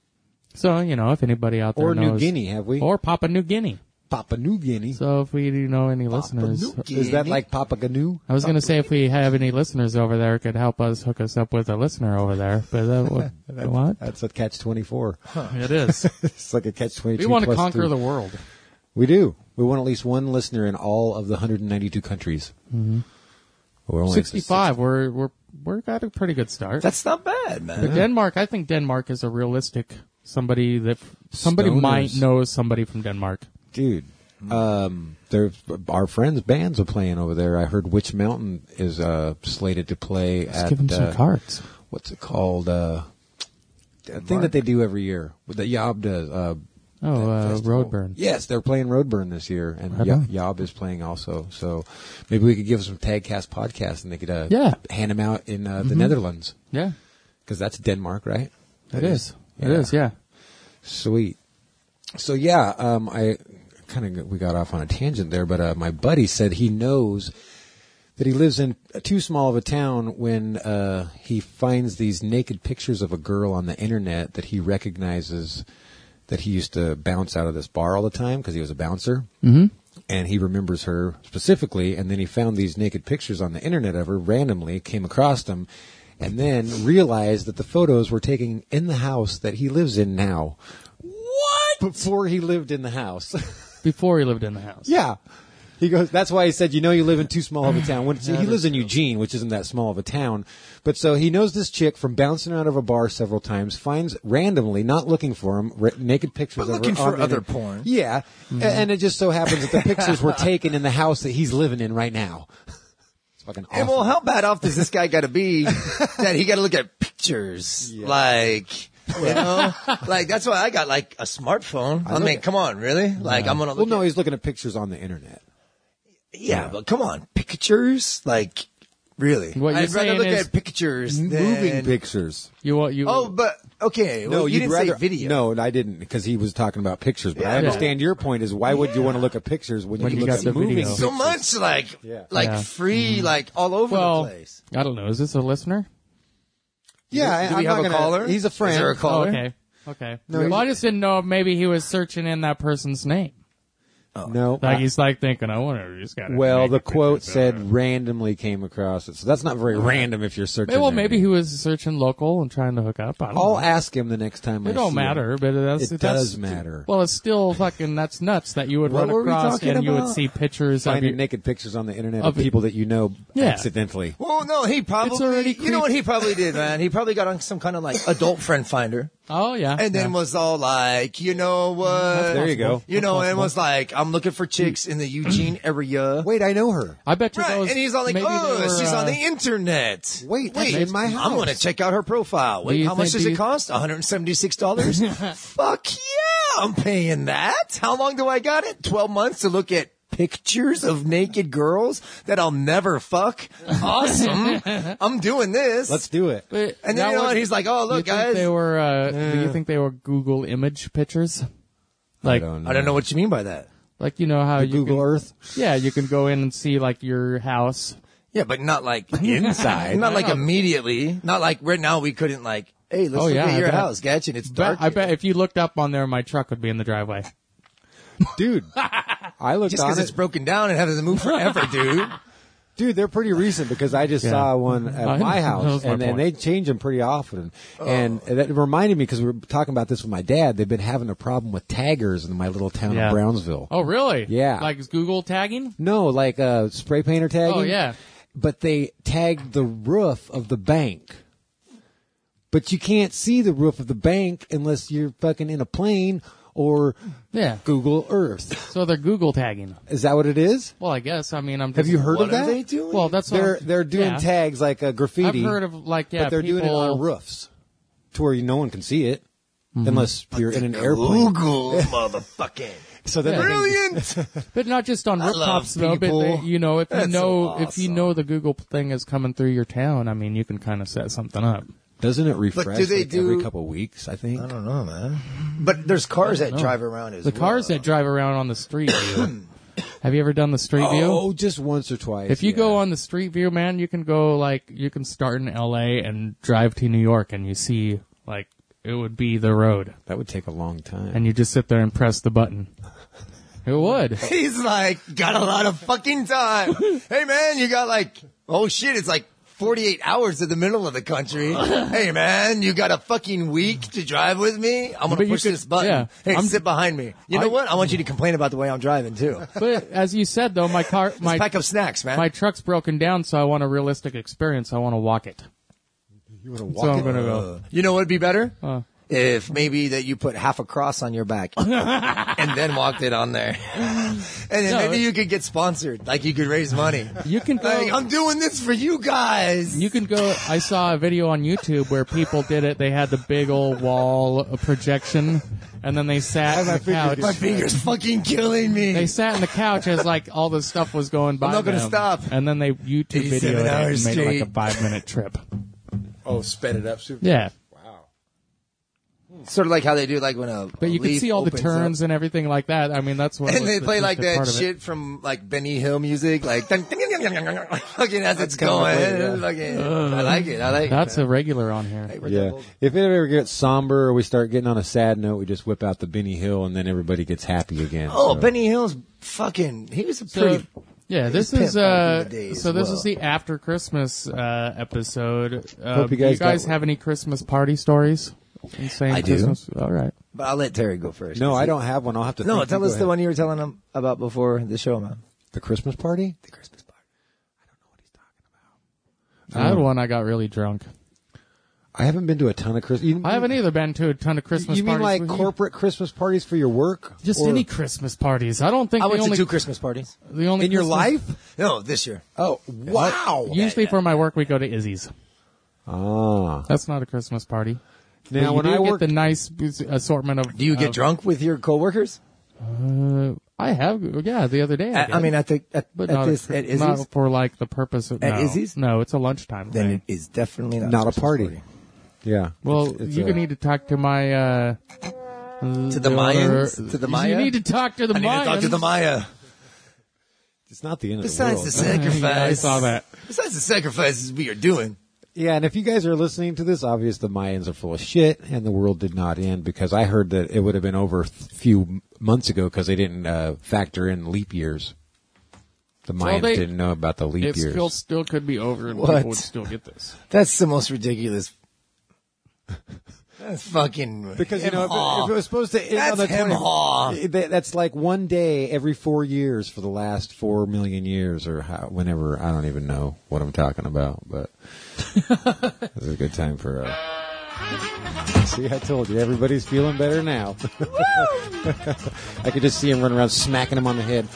S3: So you know, if anybody out there
S2: Or New
S3: knows,
S2: Guinea, have we?
S3: or Papua New Guinea.
S2: Papua New Guinea.
S3: So if we do know any listeners,
S7: New Guinea.
S2: Is that like Papua New?
S3: I was going to say if we have any listeners over there, could help us hook us up with a listener over there. But that would, what?
S2: That's a catch twenty-four.
S3: It is.
S2: It's like a catch twenty-two.
S3: We want to
S2: plus
S3: conquer
S2: three.
S3: the world.
S2: We do. We want at least one listener in all of the one hundred ninety-two countries. Mm-hmm. We're only at
S3: sixty-five. We're we're we're got a pretty good start.
S7: That's not bad, man.
S3: But Denmark, I think Denmark is a realistic somebody that somebody
S2: Stoners.
S3: might know somebody from Denmark.
S2: Dude, um, there our friends' bands are playing over there. I heard Witch Mountain is uh, slated to play
S3: Let's
S2: at
S3: give them some
S2: uh,
S3: cards.
S2: what's it called? Uh, a thing that they do every year. That Yob does. Uh,
S3: Oh, uh,
S2: festival.
S3: Roadburn.
S2: Yes, they're playing Roadburn this year, and
S3: Right
S2: Yo-
S3: on.
S2: Yob is playing also. So maybe we could give them some Tagcast podcasts, and they could uh,
S3: Yeah.
S2: hand them out in uh, the Netherlands,
S3: Yeah,
S2: because that's Denmark, right?
S3: it is. It
S2: Yeah.
S3: is. Yeah.
S2: Sweet. So yeah, um, I kind of we got off on a tangent there, but uh, my buddy said he knows that he lives in too small of a town when uh, he finds these naked pictures of a girl on the internet that he recognizes that he used to bounce out of this bar all the time because he was a bouncer.
S3: Mm-hmm.
S2: And he remembers her specifically, and then he found these naked pictures on the internet of her randomly, came across them, and then realized that the photos were taken in the house that he lives in now. What? Before he lived in the house.
S3: Before he lived in the house.
S2: Yeah. He goes, that's why he said, you know, you live in too small of a town. When,
S3: That
S2: he lives
S3: is
S2: in
S3: true.
S2: Eugene, which isn't that small of a town. But so he knows this chick from bouncing out of a bar several times, finds randomly, not looking for him, ra- naked pictures
S7: But
S2: of
S7: looking
S2: her. on
S7: for
S2: the
S7: other
S2: internet.
S7: porn.
S2: Yeah.
S3: Mm-hmm.
S2: A- And it just so happens that the pictures were taken in the house that he's living in right now. It's fucking awesome.
S7: And well, how bad off does this guy got to be that he got to look at pictures? Like, you know, like that's why I got like a smartphone. I,
S2: know.
S7: mean, come on, really? Like, I'm gonna
S2: well,
S7: look.
S2: no,
S7: at,
S2: he's looking at pictures on the internet.
S7: yeah, but come on, pictures? Like, really?
S3: What you're
S7: I'd rather
S3: saying
S7: look
S3: is
S7: at pictures than
S2: Moving pictures.
S3: You want you?
S7: Oh, but okay. Well,
S2: No,
S7: you
S2: you'd
S7: didn't
S2: rather
S7: say video.
S2: No, I didn't, because he was talking about pictures. But
S7: Yeah.
S2: I understand your point is why would you want to look at pictures when,
S3: When
S2: you
S3: you
S2: can look
S3: got
S2: at
S3: the
S2: moving
S3: video.
S2: pictures?
S7: so much like,
S2: Yeah.
S7: like
S3: Yeah.
S7: free, like all over
S3: well,
S7: the place.
S3: I don't know. Is this a listener?
S2: Yeah,
S7: Do
S2: I,
S7: we
S2: I'm
S7: have
S2: not
S7: a
S2: gonna-
S7: caller?
S2: He's a friend.
S7: Is there a
S3: Oh,
S7: caller?
S3: okay. Okay.
S2: No,
S3: well,
S2: he-
S3: I just didn't know if maybe he was searching in that person's name.
S2: No.
S3: Like he's like thinking, I wonder if he's got.
S2: Well, the quote said randomly came across it, so that's not very random if you're searching.
S3: Well,
S2: there.
S3: maybe he was searching local and trying to hook up. I don't
S2: I'll
S3: know.
S2: ask him the next time I
S3: It
S2: see
S3: don't
S2: him.
S3: matter, but that's,
S2: It
S3: that's,
S2: does matter.
S3: Well, it's still fucking. That's nuts that you would
S7: What
S3: run
S7: were we
S3: across
S7: talking
S3: and you would
S7: about?
S3: see pictures of
S2: Finding
S3: your,
S2: naked pictures on the internet
S3: Of
S2: of people that you know
S3: Yeah.
S2: accidentally.
S7: Well, no, he probably.
S3: already
S7: You know what
S3: creep-
S7: he probably did, man? He probably got on some kind of like adult friend finder,
S3: Oh yeah,
S7: and then
S3: yeah.
S7: was all like, you know what?
S2: There you go.
S7: You know, and was like, I'm looking for chicks in the Eugene area.
S2: Wait, I know her.
S3: I bet you
S7: Right,
S3: those.
S7: and he's all like,
S3: maybe
S7: "Oh,
S3: they were,
S7: she's
S3: uh,
S7: on the internet."
S2: Wait, that's
S7: wait,
S2: in my house.
S7: I'm going to check out her profile.
S3: Do
S7: Wait,
S3: you
S7: how much
S3: think-
S7: does
S3: do
S7: it
S3: you-
S7: cost? one hundred seventy-six dollars. Fuck yeah, I'm paying that. How long do I got it? twelve months to look at pictures of naked girls that I'll never fuck. Awesome. I'm doing this.
S2: Let's do it.
S3: But
S7: And then
S3: now
S7: you know
S3: what-
S7: what? He's like, "Oh,
S3: do you
S7: look,
S3: think
S7: guys."
S3: They were. Uh, Do you think they were Google image pictures? Like,
S2: I don't know.
S7: I don't know what you mean by that.
S3: like you know how
S2: The
S3: you
S2: Google
S3: can,
S2: Earth.
S3: Yeah, you can go in and see like your house.
S7: Yeah, but not like inside. Not like immediately. Not like right now we couldn't like, hey, let's
S3: Oh,
S7: look
S3: yeah,
S7: at
S3: I
S7: your
S3: bet.
S7: house, Gatch, and it's
S3: But
S7: dark.
S3: I bet if you looked up on there, my truck would be in the driveway.
S2: Dude, I looked
S7: Just
S2: on
S7: because
S2: it.
S7: it's broken down and hasn't moved forever, dude.
S2: Dude, they're pretty recent because I just
S3: Yeah.
S2: saw one at
S3: I
S2: my
S3: know. That
S2: house,
S3: was my
S2: and, and
S3: point.
S2: they change them pretty often. And that reminded me because we were talking about this with my dad. They've been having a problem with taggers in my little town
S3: Yeah.
S2: of Brownsville.
S3: Oh, really?
S2: Yeah.
S3: Like is Google tagging?
S2: No, like uh, spray painter tagging.
S3: Oh, yeah.
S2: But they tagged the roof of the bank. But you can't see the roof of the bank unless you're fucking in a plane or
S3: Yeah.
S2: Google Earth.
S3: So they're Google tagging.
S2: Is that what it is?
S3: Well, I guess. I mean, I'm. Just,
S2: Have you heard
S7: What
S2: of that?
S7: are they doing?
S3: Well, that's what
S2: They're
S3: I'm-
S2: they're doing
S3: yeah.
S2: tags like a graffiti.
S3: I've heard of like yeah,
S2: but they're
S3: people,
S2: doing it on roofs to where you, no one can see it unless you're in an airplane.
S7: Google, motherfucking.
S2: So then
S3: Yeah.
S2: they-
S7: Brilliant.
S3: But not just on
S7: I
S3: rooftops
S7: love
S3: though. But
S7: people.
S3: they, you know, if you
S7: That's
S3: know,
S7: so
S3: if you
S7: awesome.
S3: know the Google thing is coming through your town, I mean, you can kind of set something up.
S2: doesn't it refresh
S7: do they
S2: like every
S7: do-
S2: couple of weeks? I think.
S7: I don't know, man. But there's cars that drive around as
S3: The
S7: well.
S3: cars that drive around on the street view. Have you ever done the street view?
S2: Oh, just once or twice.
S3: If you
S2: yeah.
S3: go on the street view, man, you can go like you can start in L A and drive to New York, and you see like it would be the road,
S2: that would take a long time.
S3: and you just sit there and press the button. It would.
S7: He's like, got a lot of fucking time. Hey, man, you got like, oh shit, it's like forty-eight hours in the middle of the country. Hey, man, you got a fucking week to drive with me? I'm going
S3: But
S7: to
S3: you
S7: push
S3: could-
S7: this button.
S3: yeah.
S7: Hey,
S3: I'm-
S7: sit behind me. You know
S3: I-
S7: what? I want you to complain about the way I'm driving, too.
S3: But as you said, though, my car,
S7: Just
S3: my
S7: pack up snacks, man.
S3: my truck's broken down, so I want a realistic experience. I want to walk it.
S2: you want to
S3: So
S2: walk
S3: I'm
S2: it?
S3: gonna go.
S7: You know what would be better?
S3: Uh,
S7: If maybe that you put half a cross on your back and then walked it on there. And then
S3: No,
S7: maybe
S3: it-
S7: you could get sponsored. Like you could raise money.
S3: you can go.
S7: Like, I'm doing this for you guys.
S3: You can go. I saw a video on YouTube where people did it. They had the big old wall projection, and then they sat on the couch.
S7: My finger's fucking killing me.
S3: They sat on the couch as like all this stuff was going by.
S7: I'm not gonna
S3: them.
S7: stop.
S3: And then they YouTube
S7: eighty-seven
S3: videoed it and
S7: hours
S3: made it like a
S7: straight.
S3: five minute trip.
S2: Oh, sped it up super.
S3: Yeah,
S7: Sort of like how they do like when a
S3: but you
S7: a
S3: can
S7: leaf
S3: see all the
S7: opens
S3: turns
S7: up.
S3: and everything like that. I mean, that's what.
S7: And
S3: was
S7: they
S3: the
S7: play like
S3: interesting
S7: that
S3: part of it.
S7: shit from like Benny Hill music, like dun- dun- dun- dun- dun- dun- dun- fucking as it's
S2: kinda
S7: going.
S2: like it, yeah.
S7: Fucking- I like it. I like
S3: That's
S7: it.
S3: a regular on here.
S7: Hey, we're
S2: Yeah.
S7: double-
S2: If it ever gets somber or we start getting on a sad note, we just whip out the Benny Hill and then everybody gets happy again.
S7: Oh,
S2: so.
S7: Benny Hill's fucking. He was a
S3: So,
S7: pretty.
S3: yeah, this
S7: Pimp
S3: is
S7: back in
S3: uh.
S7: the day as
S3: So this
S7: well.
S3: is the after Christmas uh, episode. Uh,
S2: Hope you
S3: do
S2: guys
S3: you guys
S2: got-
S3: have any Christmas party stories? Insane
S7: I do.
S3: Christmas. All right.
S7: But I'll let Terry go first.
S2: No, I don't have one. I'll have to.
S7: No,
S2: think.
S7: tell
S2: You
S7: us
S2: go
S7: the
S2: ahead.
S7: one you were telling him about before the show, man.
S2: The Christmas party.
S7: The Christmas party.
S3: I had one. I got really drunk.
S2: I haven't been to a ton of Christmas.
S3: I haven't either been to a ton of Christmas
S2: You mean
S3: parties.
S2: like
S3: with you.
S2: corporate Christmas parties for your work?
S3: Just
S2: Or-
S3: any Christmas parties. I don't think
S7: I
S3: the
S7: went
S3: only
S7: to two Christmas parties.
S3: the only
S2: in your
S3: Christmas-
S2: life?
S7: No, this year.
S2: Oh, wow!
S3: Usually for my work, we go to Izzy's.
S2: Ah,
S3: That's not a Christmas party. But
S2: now
S3: you
S2: when
S3: do
S2: I
S3: get
S2: work,
S3: the nice assortment of.
S7: Do you get
S3: of-
S7: drunk with your coworkers?
S3: Uh, I have, yeah, the other day. I,
S7: I, I
S3: did.
S7: mean, at the at,
S3: but
S7: at
S3: not,
S7: this
S3: a,
S7: at Izzy's.
S3: not for like the purpose of
S7: At
S3: no.
S7: Izzy's?
S3: No, it's a lunchtime
S7: Then
S3: thing.
S7: it is definitely not,
S2: not a
S7: Christmas
S2: party. Yeah.
S3: Well,
S2: It's- it's
S3: you
S2: a-
S3: need to talk to my. Uh,
S7: To the Mayans? To the Maya?
S3: You need to talk to the
S7: I need
S3: Mayans.
S7: to talk to the Maya.
S2: It's not the end of
S7: Besides
S2: the
S7: the
S2: world.
S7: sacrifice,
S3: Yeah, I saw that.
S7: Besides the sacrifices we are doing,
S2: Yeah, and if you guys are listening to this, obvious the Mayans are full of shit, and the world did not end, because I heard that it would have been over a few months ago because they didn't uh, factor in leap years. The Mayans
S3: Well, they-
S2: didn't know about the leap
S3: It
S2: years.
S3: still still could be over, and
S7: What?
S3: people would still get this.
S7: That's the most ridiculous. That's fucking.
S2: Because, you know, if it,
S7: him-haw.
S2: if it was supposed to end
S7: That's
S2: on the
S7: him-haw.
S2: twentieth, that- that's like one day every four years for the last four million years, or how, whenever. I don't even know what I'm talking about, but it's a good time for. Uh, see, I told you, everybody's feeling better now. I could just see him running around smacking him on the head.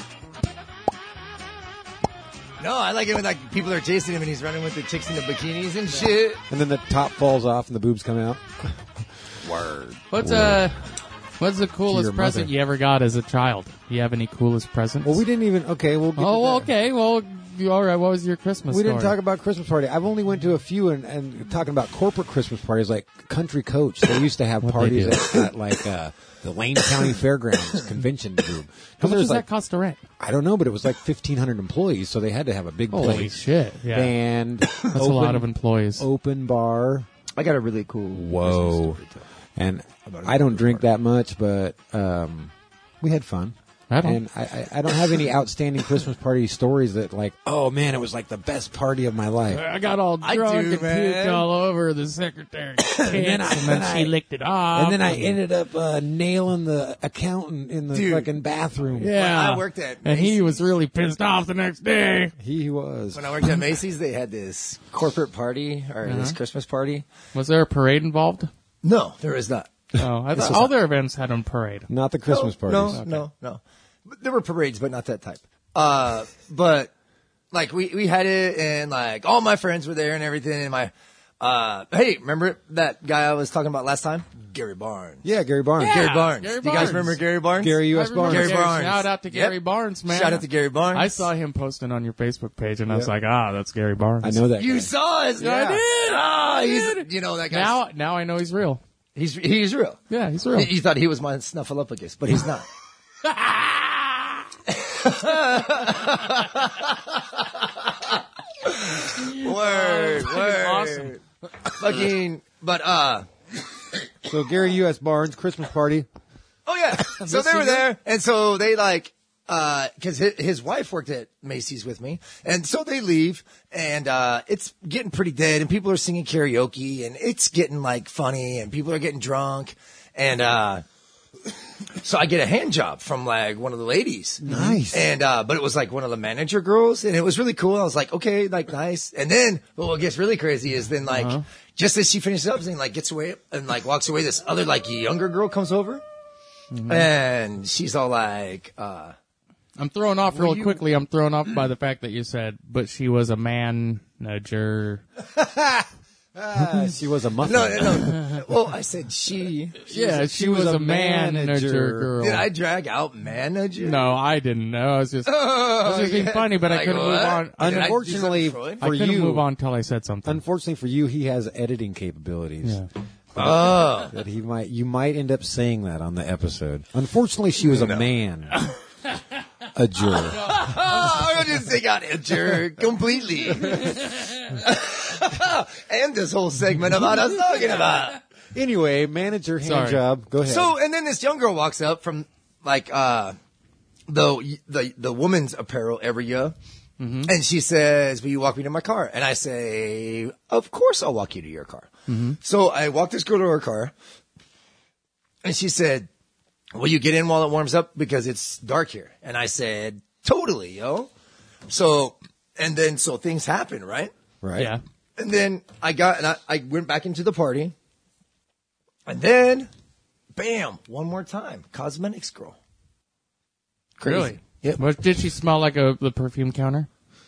S7: No, I like it when like people are chasing him and he's running with the chicks in the bikinis and shit.
S2: And then the top falls off and the boobs come out.
S7: Word.
S3: What's uh, what's the coolest
S2: your
S3: present
S2: mother.
S3: you ever got as a child? Do you have any coolest presents?
S2: Well, we didn't even. Okay, we'll get
S3: Oh,
S2: to that.
S3: okay. Well, you, all right. What was your Christmas?
S2: We didn't
S3: story?
S2: talk about Christmas party. I've only went to a few, and, and talking about corporate Christmas parties, like Country Coach. They used to have
S3: What'd
S2: parties
S3: they
S2: at,
S3: do?
S2: at like uh, the Wayne County Fairgrounds convention group.
S3: How much
S2: there's
S3: does
S2: like,
S3: that cost to rent?
S2: I don't know, but it was like fifteen hundred employees, so they had to have a big
S3: Holy
S2: place.
S3: shit! Yeah,
S2: Band,
S3: that's
S2: open,
S3: a lot of employees.
S2: open bar.
S7: I got a really cool.
S2: Whoa! And I don't drink that much, but um, we had fun.
S3: I don't.
S2: And I, I, I don't have any outstanding Christmas party stories that like, oh man, it was like the best party of my life.
S3: I got all
S7: I
S3: drunk
S7: do,
S3: and
S7: man.
S3: puked all over the secretary, and
S2: then I-
S3: then,
S2: then I-
S3: she licked it off.
S2: And then I ended up uh, nailing the accountant in the
S7: Dude.
S2: fucking bathroom.
S3: yeah,
S7: When I worked at
S3: and he
S7: Macy's.
S3: was really pissed off the next day.
S2: He was.
S7: When I worked at Macy's, they had this corporate party or this Christmas party.
S3: Was there a parade involved?
S7: No, there is not.
S3: Oh, I thought all their events had a parade.
S2: Not the Christmas
S7: no,
S2: parties.
S7: No, no, no. But there were parades, but not that type. Uh, but like we, we had it and like all my friends were there and everything. And my, uh, hey, remember that guy I was talking about last time? Gary Barnes.
S2: Yeah, Gary Barnes.
S3: Yeah.
S7: Gary Barnes.
S3: Gary
S7: Do you guys
S3: Barnes.
S7: remember Gary Barnes?
S2: Gary U S.
S3: I remember
S2: Barnes.
S7: Gary Barnes.
S3: Shout out to
S7: Yep.
S3: Gary Barnes, man.
S7: Shout out to Gary Barnes.
S3: I saw him posting on your Facebook page, and I was
S2: Yep.
S3: like, ah, that's Gary Barnes.
S2: I know that.
S7: You
S2: guy.
S7: saw his.
S3: Yeah, I did.
S7: Ah,
S3: I
S7: he's,
S3: did.
S7: you know, that guy.
S3: Now, now I know he's real.
S7: he's, he's real.
S3: Yeah, he's real.
S7: He, he thought he was my snuffleupagus, but he's not. Word, word.
S3: awesome.
S7: Fucking, but, uh,
S2: So Gary U S. Barnes Christmas party.
S7: oh yeah. So they were there, and so they like, uh, cause his, his wife worked at Macy's with me, and so they leave, and, uh, it's getting pretty dead, and people are singing karaoke, and it's getting like funny, and people are getting drunk, and, uh, so I get a hand job from like one of the ladies.
S2: Nice.
S7: And, uh, but it was like one of the manager girls and it was really cool. I was like, okay, like nice. And then, but what gets really crazy is then like,
S3: Uh-huh.
S7: just as she finishes up and like gets away and like walks away, this other like younger girl comes over and she's all like, uh,
S3: I'm thrown off real
S7: you-
S3: quickly. I'm thrown off by the fact that you said, but she was a manager.
S2: Ah, she was a muffin.
S7: no, no, no. Well, I said she.
S3: Yeah, she, was, a manager, girl.
S7: Did I drag out manager?
S3: No, I didn't know. I was just, I was just being
S7: yeah.
S3: funny, but I
S7: Like
S3: couldn't move
S7: what?
S3: on.
S7: Did I do
S2: Unfortunately,
S7: something, Freud?
S3: I
S2: for
S3: couldn't
S2: you,
S3: move on until I said something.
S2: unfortunately for you, he has editing capabilities.
S3: Yeah.
S7: Oh.
S2: That he might, you might end up saying that on the episode. Unfortunately, she was a man. A juror.
S7: Oh, I just take out a jerk completely. And this whole segment about us talking about.
S2: Anyway, manager hand
S3: Sorry.
S2: job. Go ahead.
S7: So, and then this young girl walks up from like, uh, the, the, the woman's apparel area. And she says, will you walk me to my car? And I say, of course I'll walk you to your car. So I walked this girl to her car and she said, will you get in while it warms up? Because it's dark here. And I said, totally, yo. So, and then so things happen, right?
S2: right?
S3: Yeah.
S7: And then I got, and I, I went back into the party. And then, bam, one more time. Cosmetics girl. Crazy.
S3: Really?
S7: Yep.
S3: But did she smell like a the perfume counter?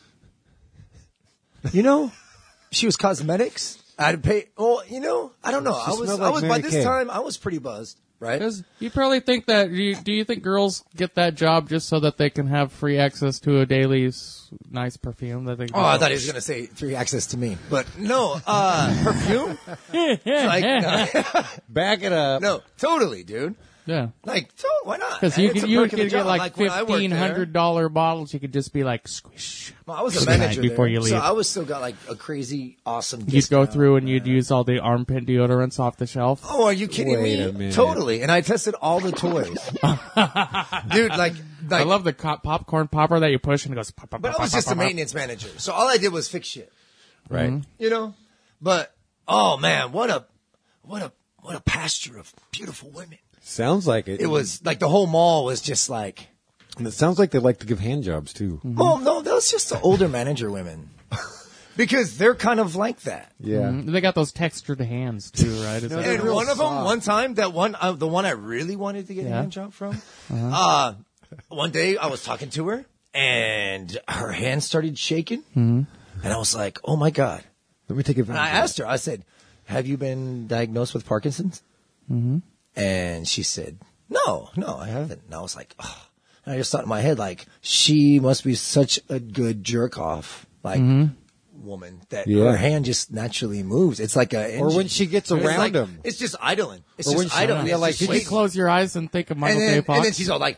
S7: You know, she was cosmetics. I had to pay, oh, you know, I don't know.
S2: She
S7: I was,
S2: smelled
S7: I
S2: like
S7: was, by
S2: Mary
S7: this
S2: Kay.
S7: time, I was pretty buzzed, right?
S3: Because you probably think that. Do you, do you think girls get that job just so that they can have free access to a daily s- nice perfume that they? Can
S7: Oh, I thought he was going to say free access to me. But no, uh, perfume? like, no.
S2: Back it up.
S7: No, totally, dude.
S3: Yeah.
S7: Like, so why not?
S3: Because
S7: man?
S3: you
S7: It's
S3: could
S7: a
S3: you
S7: perk
S3: could
S7: of the
S3: get
S7: job.
S3: like
S7: when I worked
S3: fifteen hundred dollar bottles. You could just be like squish.
S7: Well, I was a
S3: Squish
S7: manager
S3: before
S7: there,
S3: you leave.
S7: so I was still got like a crazy awesome.
S3: You'd go
S7: discount,
S3: through and
S7: man.
S3: you'd use all the armpit deodorants off the shelf.
S7: Oh, are you kidding
S2: Wait
S7: me?
S2: a minute.
S7: Totally. And I tested all the toys, dude. Like, like
S3: I love the co- popcorn popper that you push and it goes. Pop, pop,
S7: But
S3: pop,
S7: I was
S3: pop,
S7: just a
S3: pop, pop.
S7: maintenance manager, so all I did was fix shit.
S2: Right.
S7: You know, but oh man, what a what a what a pasture of beautiful women.
S2: Sounds like it.
S7: It was like the whole mall was just like.
S2: And it sounds like they like to give hand jobs too.
S7: Well, no, that was just the older manager women. Because they're kind of like that.
S2: Yeah.
S3: Mhm. They got those textured hands too, right? Is that-
S7: And
S2: real
S7: one of them,
S2: soft.
S7: one time, that one, uh, the one I really wanted to get a
S3: Yeah.
S7: hand job from, uh, one day I was talking to her and her hand started shaking. And I was like, oh my God.
S2: Let me take
S7: And
S2: advantage.
S7: I asked her, I said, have you been diagnosed with Parkinson's? Mm-hmm. And she said, no, no, I haven't. And I was like, oh. And I just thought in my head, like, she must be such a good jerk off, like, woman that
S2: Yeah.
S7: her hand just naturally moves. It's like a,
S2: Or when she gets
S7: It's
S2: around
S7: like-
S2: him.
S7: It's just idling. It's
S2: Or when
S7: just
S2: she-
S7: idling.
S2: yeah,
S7: It's
S2: like,
S7: just
S2: did
S3: Did you
S7: waiting.
S3: close your eyes and think of Michael
S7: and then,
S3: J. Fox?
S7: and then she's all like,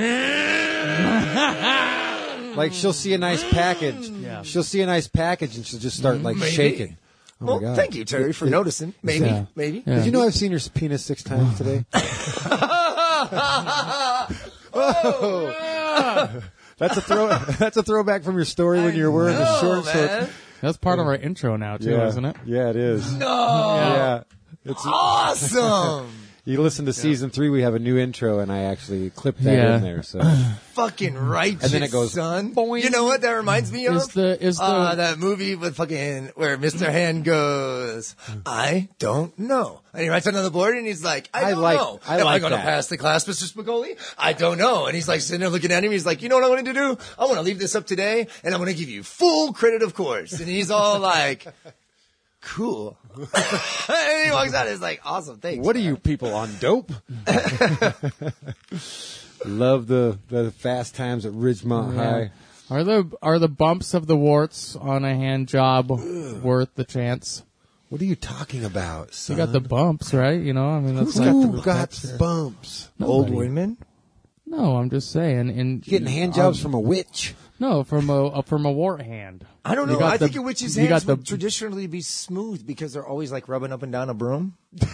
S2: Like she'll see a nice package.
S3: Yeah.
S2: She'll see a nice package and she'll just start like
S7: Maybe.
S2: shaking. Oh my
S7: well,
S2: God.
S7: thank you, Terry, for noticing. Maybe,
S3: Yeah.
S7: maybe.
S3: Yeah.
S2: Did you know I've seen her penis six times today? Oh. That's a throw. That's a throwback from your story when you were wearing the
S7: No,
S2: short
S7: man.
S2: shorts.
S3: That's part of our intro now too,
S2: Yeah,
S3: isn't it?
S2: Yeah, it is.
S7: No.
S2: Yeah, it's.
S7: Awesome.
S2: You listen to season three. We have a new intro, and I actually clipped that
S3: Yeah.
S2: in there. So
S7: Fucking righteous,
S2: And then it goes,
S7: son.
S2: boing.
S7: You know what that reminds me of?
S3: Is the is the
S7: uh, that movie with fucking where Mister Hand goes, I don't know, and he writes on the board and he's like, I
S2: I
S7: don't
S2: like-
S7: know.
S2: I
S7: Am I
S2: like
S7: going to
S2: that.
S7: pass the class, Mister Spicoli? I don't know. And he's like sitting there looking at him. He's like, you know what I want to do? I want to leave this up today, and I'm going to give you full credit, of course. And he's all like, cool. And he walks out. It's like, awesome, thanks.
S2: what are you people on dope? Love the the fast times at Ridgemont High.
S3: are the are the bumps of the warts on a hand job worth the chance?
S2: What are you talking about, son?
S3: You got the bumps, right? You know, I mean, that's
S2: Who's
S3: like
S2: got the got bumps?
S7: Old
S3: Nobody.
S7: women?
S3: No, I'm just saying. And
S2: Getting hand jobs from a witch.
S3: no from a uh, from a wart hand.
S7: I don't
S3: You
S7: know.
S3: got
S7: I
S3: the-
S7: think a witch's
S3: you
S7: hands
S3: got the-
S7: would traditionally be smooth because they're always like rubbing up and down a broom.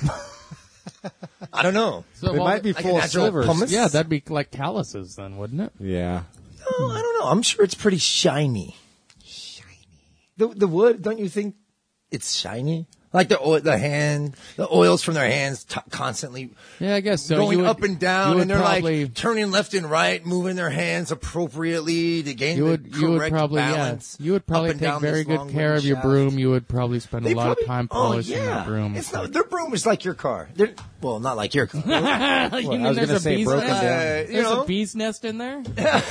S7: I don't know.
S3: So
S2: They
S3: all
S2: might
S3: the-
S2: be
S7: like
S2: full
S7: a
S2: of
S7: natural
S2: slivers.
S7: pumice?
S3: Yeah, that'd be like calluses then, wouldn't it?
S2: Yeah.
S7: No, I don't know. I'm sure it's pretty shiny. Shiny. The the wood, don't you think it's shiny? Like the oil, the hand, the oils from their hands t- constantly
S3: Yeah, I guess so.
S7: going
S3: You would-
S7: up and
S3: you
S7: down,
S3: would
S7: and they're
S3: probably,
S7: like turning left and right, moving their hands appropriately to gain
S3: You would
S7: the
S3: you would
S7: correct
S3: probably
S7: balance.
S3: yeah. You would
S7: up
S3: probably
S7: and
S3: take
S7: down
S3: very
S7: this
S3: good
S7: long
S3: care
S7: wooden
S3: of your
S7: shaft.
S3: broom. You would probably spend
S7: They
S3: a lot
S7: probably-
S3: of time
S7: oh,
S3: polishing
S7: yeah.
S3: that broom.
S7: It's not, their broom is like your car. They're, well, not like your car.
S3: you mean
S2: I was
S3: there's
S2: gonna
S3: a
S2: say
S3: bee's
S2: broken
S3: nest?
S2: down.
S7: Uh, you
S3: There's
S7: know,
S3: a bee's nest in there.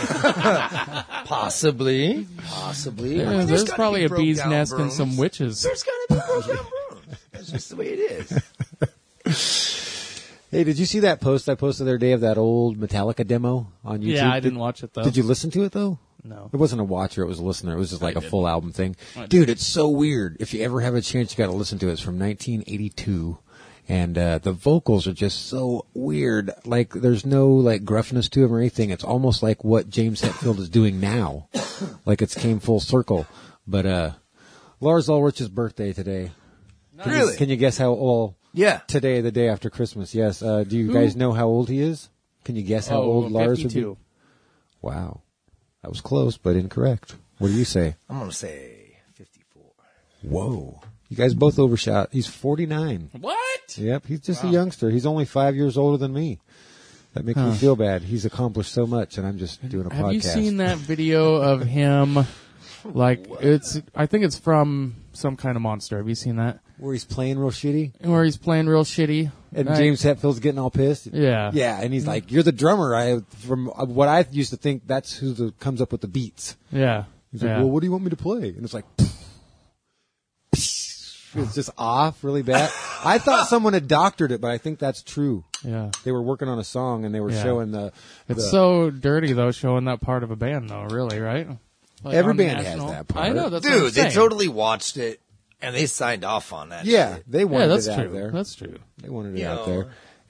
S7: possibly, possibly. I
S3: Yeah,
S7: mean,
S3: there's
S7: there's gotta
S3: probably
S7: be
S3: a
S7: broke
S3: bee's
S7: down
S3: nest and
S7: brooms.
S3: some witches.
S7: There's got to be broke down brooms. That's just the way it is.
S2: Hey, did you see that post I posted the other day of that old Metallica demo on YouTube?
S3: Yeah, I
S2: Did-
S3: didn't watch it though.
S2: Did you listen to it though?
S3: No.
S2: It wasn't a watcher, it was a listener. It was just like a full album thing. Dude, it's so weird. If you ever have a chance, you got to listen to it. It's from nineteen eighty-two. And uh, the vocals are just so weird. Like, there's no, like, gruffness to them or anything. It's almost like what James Hetfield is doing now. Like, it's came full circle. But uh, Lars Ulrich's birthday today. Can you-
S7: Really?
S2: Can you guess how old?
S7: Yeah.
S2: Today, the day after Christmas, yes. Uh, do you
S3: Who?
S2: guys know how old he is? Can you guess how
S3: Oh,
S2: old Lars would
S3: fifty-two.
S2: be? Wow. That was close, but incorrect. What do you say?
S7: I'm going to say fifty-four.
S2: Whoa. You guys both overshot. He's forty-nine.
S3: What?
S2: Yep, he's just a youngster. He's only five years older than me. That makes me feel bad. He's accomplished so much, and I'm just doing a
S3: Have
S2: podcast.
S3: you seen that video of him? Like it's, I think it's from some kind of monster. Have you seen that?
S2: Where he's playing real shitty?
S3: Where he's playing real shitty.
S2: And
S3: right?
S2: James Hetfield's getting all pissed?
S3: Yeah.
S2: Yeah, and he's like, you're the drummer. I From what I used to think, that's who the, comes up with the beats.
S3: Yeah.
S2: He's
S3: yeah.
S2: like, well, what do you want me to play? And it's like, it's just off really bad. I thought someone had doctored it, but I think that's true.
S3: yeah.
S2: They were working on a song and they were
S3: Yeah.
S2: showing the.
S3: It's
S2: the-
S3: so dirty though, showing that part of a band though. Really, right? Like,
S2: Every
S3: on
S2: band has
S3: national-
S2: that part.
S3: I know. That's what I'm
S7: Dude, they
S3: saying.
S7: totally watched it, and they signed off on that
S2: Yeah,
S7: shit.
S2: they wanted
S3: Yeah, that's
S2: it out
S3: true.
S2: there.
S3: That's true.
S2: They wanted it
S7: You
S2: out
S7: know.
S2: there.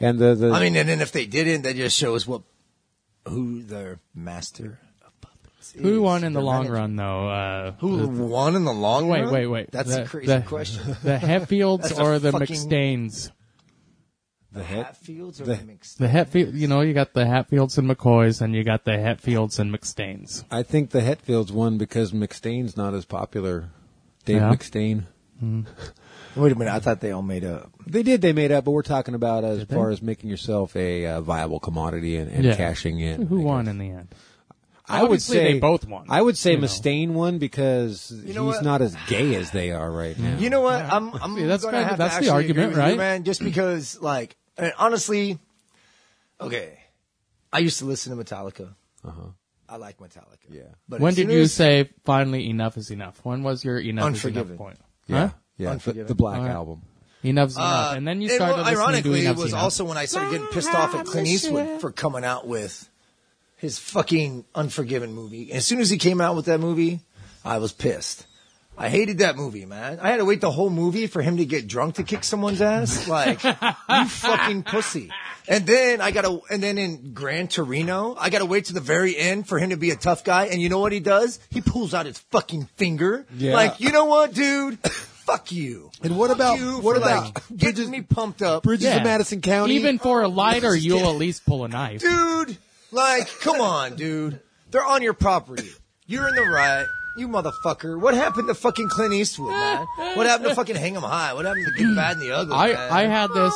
S2: And the, the
S7: I mean, and then if they didn't, that just shows what who their master of puppets is.
S3: Who won in the
S7: Their
S3: long
S7: manager.
S3: run, though? Uh,
S7: Who won in the long
S3: wait,
S7: run?
S3: wait, wait.
S7: That's
S3: the,
S7: a crazy
S3: the,
S7: question.
S3: The Hetfields
S7: That's a
S3: or the
S7: fucking-
S3: McStains?
S2: the head.
S7: Hatfields or
S2: the-
S7: the mixed?
S3: The Hetfield, you know, you got the Hatfields and McCoys, and you got the Hetfields and McStains.
S2: I think the Hetfields won because McStain's not as popular. Dave
S3: Yeah.
S2: McStain.
S7: Wait a minute, I thought they all made up.
S2: They did. They made up, but we're talking about as
S3: Did they?
S2: far as making yourself a uh, viable commodity and, and
S3: Yeah.
S2: cashing in.
S3: Who
S2: I
S3: won
S2: guess.
S3: in the end?
S2: I would
S3: Obviously,
S2: say
S3: they both won.
S2: I would say
S3: you know.
S2: Mustaine won because
S7: You know
S2: he's
S7: what?
S2: not as gay as they are right now.
S7: You know what? I'm, I'm
S3: See, that's
S7: gonna
S3: kind of-
S7: have
S3: that's
S7: to
S3: the
S7: actually
S3: argument,
S7: agree with you,
S3: right?
S7: man. Just because, like, and honestly, okay, I used to listen to Metallica.
S2: Uh-huh.
S7: I like Metallica.
S2: Yeah.
S7: But
S3: When
S7: as
S3: did
S7: soon
S3: you
S7: as-
S3: say finally enough is enough? When was your enough is
S7: Unforgiven.
S3: enough point?
S2: Yeah,
S3: Huh?
S2: yeah. The,
S7: Unforgiven.
S2: the Black
S3: All right.
S2: Album.
S3: Enough's enough.
S7: Uh,
S3: And then you
S7: and
S3: started
S7: well,
S3: listening to
S7: ironically, it
S3: Enough's
S7: was
S3: Enough.
S7: also when I started getting pissed off at Clint Eastwood for coming out with his fucking Unforgiven movie. And as soon as he came out with that movie, I was pissed. I hated that movie, man. I had to wait the whole movie for him to get drunk to kick someone's ass. Like, you fucking pussy. And then I gotta, and then in Gran Torino, I gotta wait to the very end for him to be a tough guy. And you know what he does? He pulls out his fucking finger.
S2: Yeah.
S7: Like, you know what, dude? Fuck you.
S2: And what
S7: Fuck
S2: about-
S7: you
S2: what
S7: for,
S2: about
S7: like, getting
S2: Bridges-
S7: me pumped up?
S2: Bridges
S3: Yeah.
S2: of Madison County.
S3: Even for a lighter, you'll at least pull a knife.
S7: Dude, like, come on, dude. They're on your property. You're in the right. You motherfucker. What happened to fucking Clint Eastwood, man? What happened to fucking Hang 'em High? What happened to Good, Bad, and the Ugly,
S3: I,
S7: man?
S3: I had this.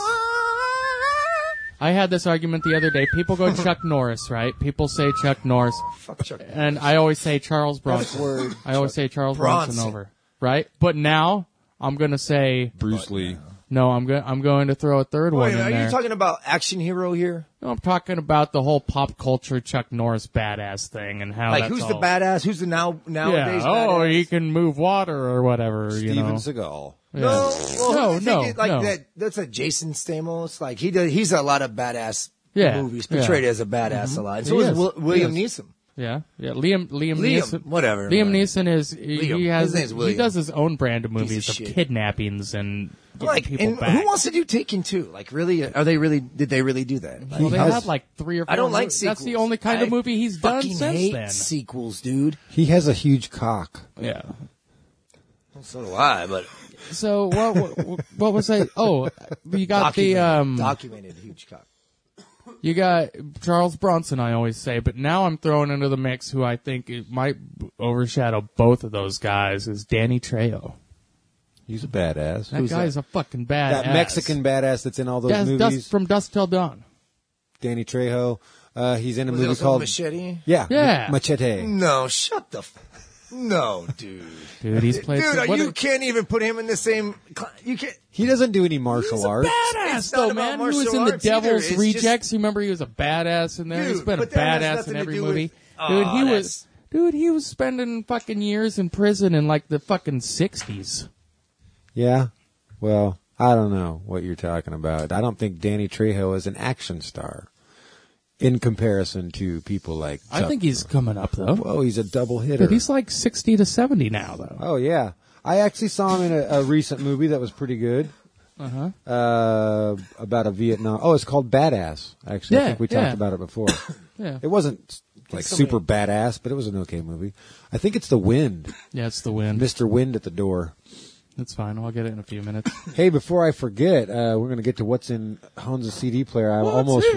S3: I had this argument the other day. People go Chuck Norris, right? People say Chuck Norris,
S7: Fuck Chuck.
S3: and I always say Charles Bronson.
S7: word.
S3: I always say Charles
S7: Bronson.
S3: Bronson over, right? But now I'm gonna say
S2: Bruce Lee.
S3: no. I'm going. I'm going to throw a third one
S7: Wait,
S3: in
S7: are
S3: there.
S7: you talking about action hero here?
S3: No, I'm talking about the whole pop culture Chuck Norris badass thing and how
S7: Like,
S3: that's
S7: who's
S3: all,
S7: the badass? Who's the now nowadays
S3: Yeah. Oh,
S7: badass?
S3: he can move water or whatever. You
S2: Steven
S3: know.
S2: Seagal.
S3: Yeah.
S7: No, well,
S3: No,
S7: I think
S3: no,
S7: it, like
S3: no.
S7: that. That's a Jason Stamos. Like he does. He's a lot of badass
S3: Yeah,
S7: movies portrayed
S3: yeah.
S7: as a badass a lot. And so
S3: He
S7: is
S3: is.
S7: Will, William
S3: He
S7: Neeson.
S3: Yeah, yeah. Liam, Liam,
S7: Liam,
S3: Neeson,
S7: whatever.
S3: Liam
S7: man.
S3: Neeson is he,
S7: Liam.
S3: he has
S7: His name's
S3: he
S7: William.
S3: does his own brand of movies
S7: of
S3: of,
S7: shit.
S3: kidnappings and getting
S7: Like,
S3: people
S7: and
S3: back.
S7: who wants to do Taken two? Like, really? Are they really? Did they really do that? Like,
S3: well, they
S2: has-
S3: had like three or four.
S7: I don't like
S3: movies.
S7: sequels.
S3: That's the only kind
S7: I
S3: of movie he's done
S7: fucking
S3: since
S7: hate
S3: then.
S7: sequels, dude.
S2: He has a huge cock.
S3: Yeah.
S7: So do I. But
S3: So what? What, what was I? Oh, you got the
S7: documented,
S3: um.
S7: documented huge cock.
S3: You got Charles Bronson, I always say, but now I'm throwing into the mix who I think it might overshadow both of those guys is Danny Trejo.
S2: He's a badass.
S3: That guy's a fucking badass.
S2: That Mexican badass that's in all those
S3: Dust,
S2: movies.
S3: Dust, from Dusk Till Dawn.
S2: Danny Trejo. Uh, he's in a
S7: Was it
S2: movie
S7: also
S2: called
S7: Machete?
S2: Yeah,
S3: Yeah.
S2: Machete.
S7: No, shut the. F- no, dude.
S3: Dude, he's played.
S7: Dude,
S3: some,
S7: are
S3: what
S7: you
S3: a-
S7: can't even put him in the same. cl- You can't.
S2: He doesn't do any martial arts.
S3: badass
S7: It's
S3: though,
S7: not about
S3: man. He was
S7: martial
S3: in the
S7: arts either.
S3: Devil's
S7: It's
S3: Rejects.
S7: just-
S3: You remember he was a badass in there. He's
S7: Dude,
S3: been a
S7: but that has
S3: badass
S7: nothing
S3: in
S7: to
S3: every
S7: do
S3: movie.
S7: with-
S3: Dude,
S7: Aw,
S3: he
S7: that's-
S3: was. Dude, he was spending fucking years in prison in like the fucking sixties.
S2: Yeah. Well, I don't know what you're talking about. I don't think Danny Trejo is an action star in comparison to people like
S3: I
S2: Chuck.
S3: think he's coming up though.
S2: Oh, he's a double hitter.
S3: But he's like sixty to seventy now though.
S2: Oh yeah, I actually saw him in a, a recent movie that was pretty good.
S3: Uh-huh.
S2: Uh about a Vietnam. Oh, it's called Badass. Actually, I
S3: Yeah,
S2: think we
S3: yeah.
S2: talked about it before.
S3: Yeah.
S2: It wasn't like super badass, but it was an okay movie. I think it's The Wind.
S3: Yeah, it's the wind.
S2: Mister Wind at the door.
S3: That's fine. I'll get it in a few minutes.
S2: Hey, before I forget, uh, we're going to get to what's in Hans' C D player. I almost,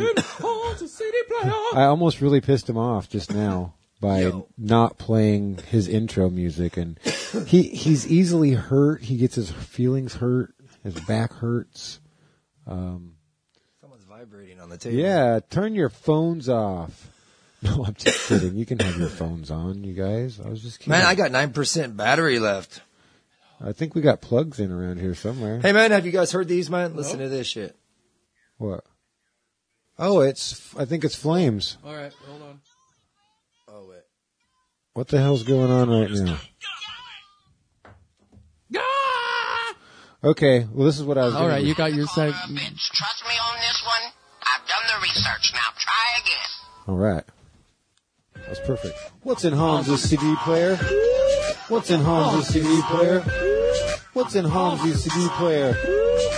S2: I almost really pissed him off just now by
S7: Yo.
S2: not playing his intro music, and he he's easily hurt. He gets his feelings hurt. His back hurts.
S7: Someone's vibrating on the table.
S2: Yeah, turn your phones off. No, I'm just kidding. You can have your phones on, you guys. I was just kidding.
S7: Man, I got nine percent battery left.
S2: I think we got plugs in around here somewhere.
S7: Hey, man, have you guys heard these, man? Listen to this shit.
S2: What? Oh, it's. I think it's Flames.
S3: All right, hold on.
S7: Oh, wait.
S2: What the hell's going on right now? Okay, well, this is what I was.
S3: All
S2: gonna
S3: right,
S2: do.
S3: you got your side.
S8: Bitch, trust me on this one. I've done the research. Now try again.
S2: All right. That's perfect. What's in Hans' C D player? What's in Hans' C D player? What's in Hans' C D player?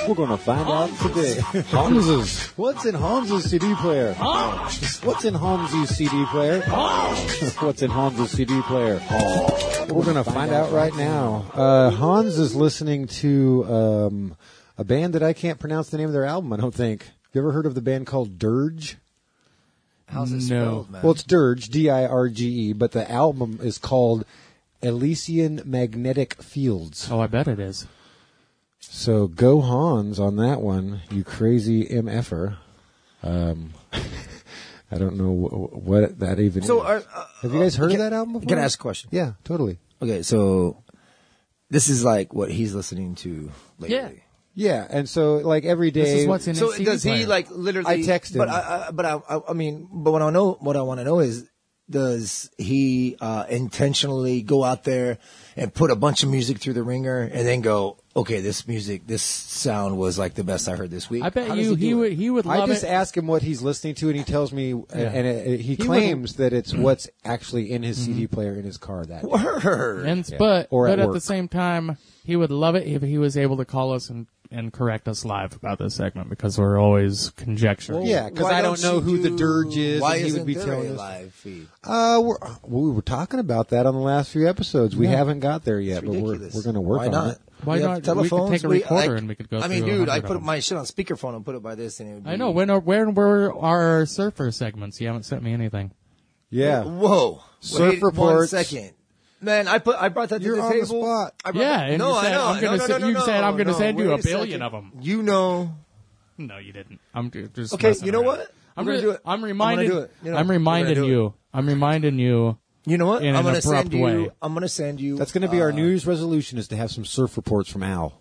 S2: We're going to find out today. Hans's. What's in Hans's C D player? What's in Hans's C D player? What's in Hans's C D player? We're going to find out right now. Uh, Hans is listening to um, a band that I can't pronounce the name of their album, I don't think. You ever heard of the band called Dirge?
S7: How's it
S3: No.
S7: spelled, man?
S2: Well, it's Dirge, D I R G E, but the album is called Elysian Magnetic Fields.
S3: Oh, I bet it is.
S2: So go Hans on that one, you crazy M F-er. Um, I don't know wh- what that even
S7: So,
S2: is.
S7: are, uh,
S2: Have you guys heard
S7: can-
S2: of that album before?
S7: Can I ask a question?
S2: Yeah, totally.
S7: Okay, so this is like what he's listening to lately.
S3: Yeah.
S2: Yeah, and so like every day.
S3: This is what's in
S7: So
S3: his C D
S7: does he
S3: player.
S7: like literally?
S2: I text him.
S7: but I, I, but I, I, I mean, but what I know, what I want to know is, does he uh, intentionally go out there and put a bunch of music through the ringer and then go, okay, this music, this sound was like the best I heard this week?
S3: I bet
S7: How does
S3: you
S7: he,
S3: he
S7: do
S3: would
S7: it?
S3: he would
S2: I
S3: love
S2: just
S3: it.
S2: ask him what he's listening to, and he tells me, and it, it- he, claims that it's what's actually in his C D player in his car that day.
S7: Word.
S3: And but
S2: Or at
S3: but at
S2: work.
S3: the same time, he would love it if he was able to call us and, and correct us live about this segment because we're always conjecturing.
S2: Yeah, because
S7: Why
S2: I don't know
S7: you
S2: who the
S7: do-
S2: Dirge is,
S7: Why
S2: and he
S7: isn't
S2: would be
S7: there
S2: telling
S7: a
S2: us.
S7: live feed?
S2: Uh, we're, well, we were talking about that on the last few episodes. We haven't got there yet,
S7: It's
S2: but we're
S7: ridiculous.
S2: we're going to work
S7: Why
S2: on
S7: not?
S2: it.
S3: Why
S7: We have
S3: not? We could
S7: telephones,
S3: take a
S7: we-
S3: recorder
S7: like-
S3: and we could go
S7: I mean,
S3: through
S7: dude, I
S3: one hundred
S7: put
S3: of
S7: my shit on speakerphone and put it by this, and it would be,
S3: I know. When are when were our surfer segments? You haven't sent me anything.
S2: Yeah.
S7: Whoa,
S2: Surf
S7: Wait
S2: reports.
S7: One second, man. I put I brought that to
S2: You're
S7: the
S2: on the
S7: table.
S2: spot.
S7: I brought
S3: Yeah,
S7: that-
S3: and
S7: no,
S3: you
S7: I
S3: said,
S7: know.
S3: I'm gonna
S7: no, no,
S3: say-
S7: no, no,
S3: you
S7: no,
S3: said I'm gonna
S7: no,
S3: send you
S7: wait
S3: a billion
S7: second.
S3: of 'em.
S7: You know.
S3: No, you didn't. I'm ju- just
S7: Okay,
S3: messing
S7: you know
S3: around.
S7: what?
S3: I'm
S7: We're gonna
S3: re-
S7: do it.
S3: I'm
S7: I'm gonna
S3: reminding.
S7: do it. You know,
S3: I'm
S7: we're
S3: reminding
S7: gonna do
S3: you. I'm reminding you.
S7: You know what?
S3: In
S7: I'm
S3: an
S7: gonna send
S3: abrupt
S7: you.
S3: way.
S7: I'm gonna send you.
S2: That's going to be our
S7: uh,
S2: New Year's resolution is to have some surf reports from Al.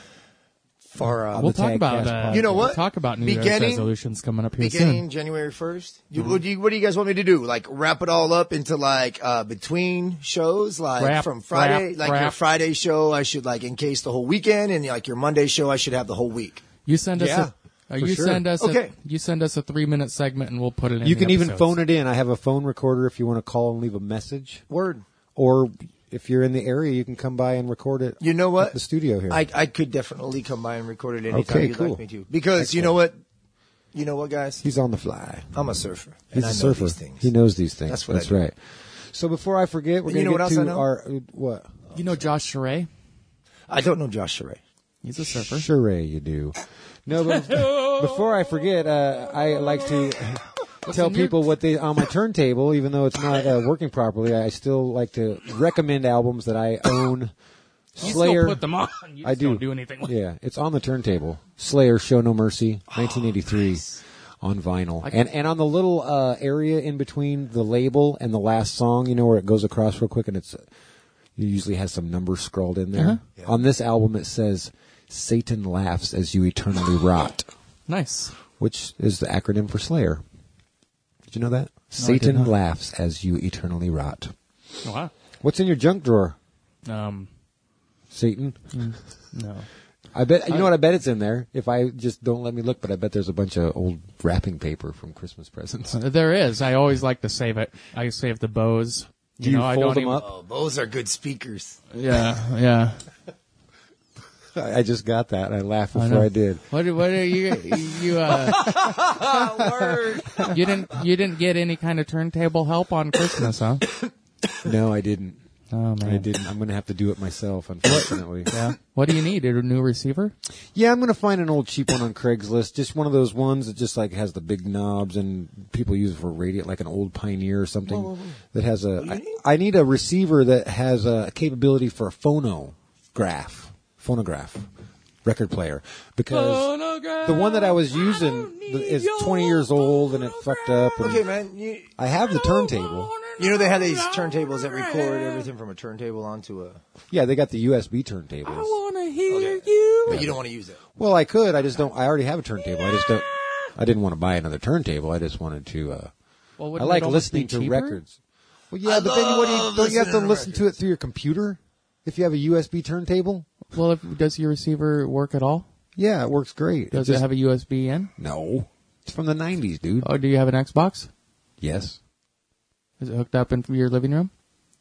S7: for uh,
S3: We'll
S2: the
S3: talk
S2: Tag
S3: about.
S2: Cast
S3: Uh,
S2: podcast.
S7: You know what?
S3: We'll talk about New Year's
S7: Beginning-
S3: resolutions coming up here
S7: beginning
S3: soon.
S7: January first. You, what, do you, what do you guys want me to do? Like wrap it all up into like uh between shows, like
S3: Wrap,
S7: from Friday,
S3: wrap,
S7: like your
S3: wrap.
S7: Friday show. I should like encase the whole weekend, and like your Monday show, I should have the whole week.
S3: You send us.
S2: Yeah,
S3: a, uh,
S2: for
S3: you
S2: sure.
S3: send us.
S7: Okay.
S3: A, you send us a three minute segment, and we'll put it in.
S2: You
S3: the
S2: can even
S3: episodes.
S2: phone it in. I have a phone recorder if you want to call and leave a message.
S7: Word.
S2: Or if you're in the area, you can come by and record it.
S7: You know what?
S2: At the studio here.
S7: I I could definitely come by and record it anytime
S2: Okay,
S7: you'd
S2: cool.
S7: like me to. Because you know what? You know what, guys?
S2: He's on the fly.
S7: I'm a surfer.
S2: He's
S7: and
S2: a
S7: I know
S2: surfer.
S7: these things.
S2: He knows these things.
S7: That's what
S2: That's
S7: I do.
S2: right. So before I forget, we're
S7: And you
S2: going
S7: know
S2: to
S7: what
S2: get
S7: else
S2: to
S7: I know?
S2: our uh, what?
S3: You know Josh Sheree?
S7: I don't know Josh Sheree.
S3: He's a surfer.
S2: Sure, you do. No, but before I forget, uh, I like to tell people what they on my turntable, even though it's not uh, working properly. I still like to recommend albums that I own.
S3: You
S2: Slayer.
S3: still put them on. You
S2: I
S3: just
S2: do.
S3: Don't do anything with
S2: Yeah, it's on the turntable. Slayer, Show No Mercy, nineteen eighty-three, on vinyl, and and on the little uh, area in between the label and the last song, you know, where it goes across real quick, and it's uh, it usually has some numbers scrawled in there.
S7: Uh-huh.
S2: On this album, it says, "Satan laughs as you eternally rot,"
S3: Nice.
S2: which is the acronym for Slayer. Did you know that?
S3: did
S2: Satan
S3: not.
S2: laughs as you eternally rot.
S3: Wow.
S2: What's in your junk drawer,
S3: Um.
S2: Satan?
S3: No.
S2: I bet you know what I bet it's in there. If I just don't let me look, but I bet there's a bunch of old wrapping paper from Christmas presents.
S3: There is. I always like to save it. I save the bows.
S2: Do you
S3: know, I
S2: fold
S3: don't
S2: them
S3: even,
S2: up?
S7: Oh, those are good speakers.
S3: Yeah, yeah.
S2: I just got that. And I laughed
S3: I
S2: before
S3: know.
S2: I, did.
S3: What? What are you? You uh,
S7: Word.
S3: you didn't you didn't get any kind of turntable help on Christmas, huh?
S2: No, I didn't.
S3: Oh man.
S2: I didn't. I'm going to have to do it myself, unfortunately.
S3: Yeah. What do you need? A new receiver?
S2: Yeah, I'm going to find an old cheap one on Craigslist. Just one of those ones that just like has the big knobs and people use it for radio, like an old Pioneer or something that has a. I, I need a receiver that has a capability for a phonograph, phonograph, record player, because the one that I was using is twenty years old and it fucked up. And
S7: Okay, man. You,
S2: I have the turntable.
S7: you know they have these turntables that record everything from a turntable onto a.
S2: Yeah, they got the U S B turntables.
S3: wanna hear
S7: Okay.
S3: you.
S7: But you don't want to use it.
S2: Well, I could. I just don't. I already have a turntable. I just don't. I didn't want to buy another turntable. I just wanted to. Uh,
S3: Well,
S2: I
S3: wouldn't
S2: like
S3: it almost be
S2: listening to
S3: cheaper?
S2: records. Well, yeah,
S7: I
S2: but then what do you,
S7: love
S2: don't you have to
S7: listening to
S2: listen to it
S7: records.
S2: through your computer? If you have a U S B turntable?
S3: Well, if, does your receiver work at all?
S2: Yeah, it works great.
S3: Does
S2: it,
S3: it
S2: just,
S3: have a U S B in?
S2: No. It's from the nineties, dude.
S3: Oh, do you have an Xbox?
S2: Yes.
S3: Is it hooked up into your living room?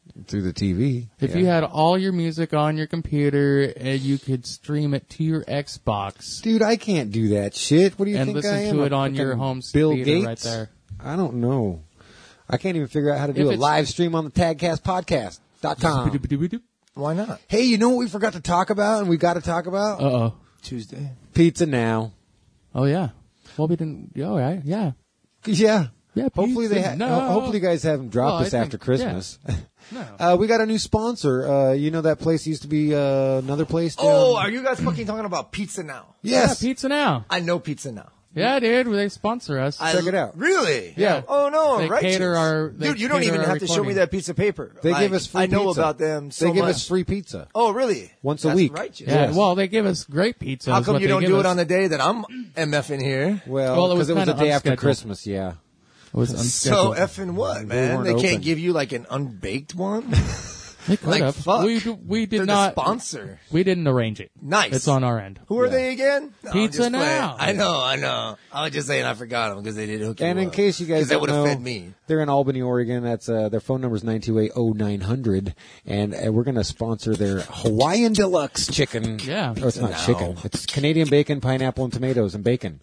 S2: through the T V.
S3: If
S2: yeah.
S3: you had all your music on your computer and you could stream it to your Xbox
S2: Dude, I can't do that shit. What do you
S3: and
S2: think
S3: listen
S2: I am?
S3: to
S2: a
S3: it on your
S2: fucking
S3: home
S2: Bill
S3: theater
S2: Gates?
S3: right there.
S2: I don't know. I can't even figure out how to do
S3: If
S2: a
S3: it's-
S2: live stream on the tagcast podcast dot com.
S7: Why not?
S2: Hey, you know what we forgot to talk about and we got to talk about?
S3: Uh-oh.
S7: Tuesday.
S2: Pizza Now.
S3: Oh, yeah. Well, we didn't... Oh, right. Yeah.
S2: Yeah.
S3: Yeah,
S2: Hopefully they
S3: Pizza
S2: ha-
S3: Now.
S2: hopefully you guys haven't dropped
S3: Well, I
S2: this
S3: think-
S2: after Christmas.
S3: No.
S2: Uh, we got a new sponsor. Uh, you know that place used to be uh, another place down?
S7: Oh, are you guys fucking talking about Pizza Now?
S2: Yes.
S3: Yeah, Pizza Now.
S7: I know Pizza Now.
S3: Yeah, dude. They sponsor us.
S7: I-
S2: Check it out.
S7: Really?
S3: Yeah.
S7: Oh no,
S3: They
S7: righteous.
S3: cater our- they
S7: Dude, you don't
S3: cater
S7: even
S3: our
S7: have to show me
S3: recording.
S7: that piece of paper.
S2: They
S7: Like,
S2: give us free
S7: I know
S2: pizza.
S7: about them so
S2: They give
S7: much.
S2: us free pizza.
S7: Oh, really?
S2: Once a
S7: That's
S2: week.
S7: Righteous.
S3: Yeah,
S2: Yes.
S3: well, they give us great pizza.
S7: How
S3: is
S7: come
S3: what
S7: you
S3: they
S7: don't
S3: give
S7: do
S3: us.
S7: it on the day that I'm MFing here?
S2: Well,
S3: Well, it
S2: because
S3: was
S2: it was, the
S3: kinda
S2: day after
S3: unscheduled.
S2: Christmas, yeah.
S3: It was
S7: So
S3: unscheduled.
S7: effing what,
S2: They
S7: man?
S2: weren't
S7: They can't
S2: open.
S7: give you like an unbaked one?
S3: They could
S7: like,
S3: have.
S7: fuck.
S3: We, d- we did
S7: They're
S3: not.
S7: the sponsor.
S3: We didn't arrange it.
S7: Nice.
S3: It's on our end.
S7: Who are
S2: Yeah.
S7: they again? No, I'm
S3: Pizza
S7: just playing.
S3: Now.
S7: I know, I know. I was just saying I forgot them because they did hook you
S2: And in
S7: up.
S2: case you guys
S7: 'Cause they
S2: don't
S7: would have
S2: know,
S7: fed me.
S2: they're in Albany, Oregon. That's uh, their phone number is nine two eight oh nine hundred, and uh, we're going to sponsor their Hawaiian Deluxe chicken.
S3: Yeah.
S2: Oh, it's not
S7: Now.
S2: chicken. It's Canadian bacon, pineapple, and tomatoes, and bacon.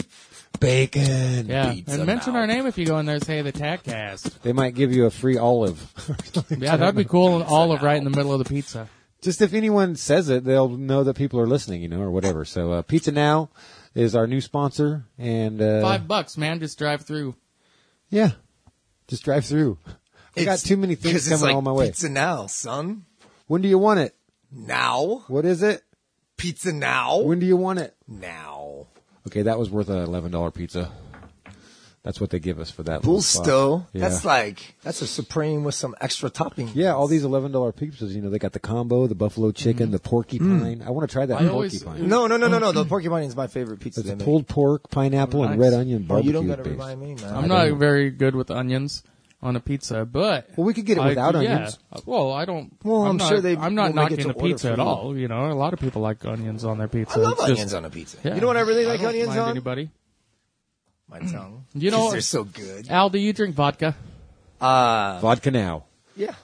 S2: Bacon.
S3: Yeah,
S7: Pizza
S3: and mention
S7: Now.
S3: our name if you go in there and say the Tagcast.
S2: They might give you a free olive.
S3: Yeah, that'd be cool. An olive right in the middle of the pizza.
S2: Just if anyone says it, they'll know that people are listening, you know, or whatever. So uh, Pizza Now is our new sponsor, and uh,
S3: Five bucks, man. Just drive through.
S2: yeah, just drive through. I got
S7: It's-
S2: too many things
S7: 'cause it's
S2: coming
S7: like
S2: on my way.
S7: Pizza Now, son.
S2: When do you want it?
S7: Now.
S2: What is it?
S7: Pizza Now.
S2: When do you want it?
S7: Now.
S2: Okay, that was worth a eleven dollar pizza. That's what they give us for that. little spot.
S7: Busto.
S2: Yeah.
S7: That's like, that's a Supreme with some extra topping.
S2: Yeah, all these eleven dollar pizzas. You know, they got the combo, the buffalo chicken, the porcupine. I want to try that
S3: I always-
S2: porcupine.
S7: No, no, no, no, no. The porcupine is my favorite pizza.
S2: It's
S7: they make.
S2: pulled pork, pineapple, and
S3: Nice.
S2: red onion
S7: Oh,
S2: barbecue
S7: you don't gotta
S2: base.
S7: remind me, man.
S3: I'm not very good with onions on a pizza, but
S2: Well, we could get it
S3: I-
S2: without
S3: yeah.
S2: onions.
S3: Well, I don't.
S7: Well, I'm
S3: not,
S7: sure they
S3: I'm not
S7: will make it
S3: knocking
S7: to
S3: the
S7: order
S3: pizza
S7: for
S3: at
S7: you.
S3: all. You know, a lot of people like onions on their pizza.
S7: I love
S3: It's just-
S7: onions on a pizza.
S3: yeah.
S7: You know what I really like
S3: don't
S7: onions
S3: mind
S7: on?
S3: Anybody?
S7: My tongue.
S3: You know-
S7: 'Cause they're so good.
S3: Al, do you drink vodka?
S7: Uh,
S2: Vodka Now.
S7: yeah.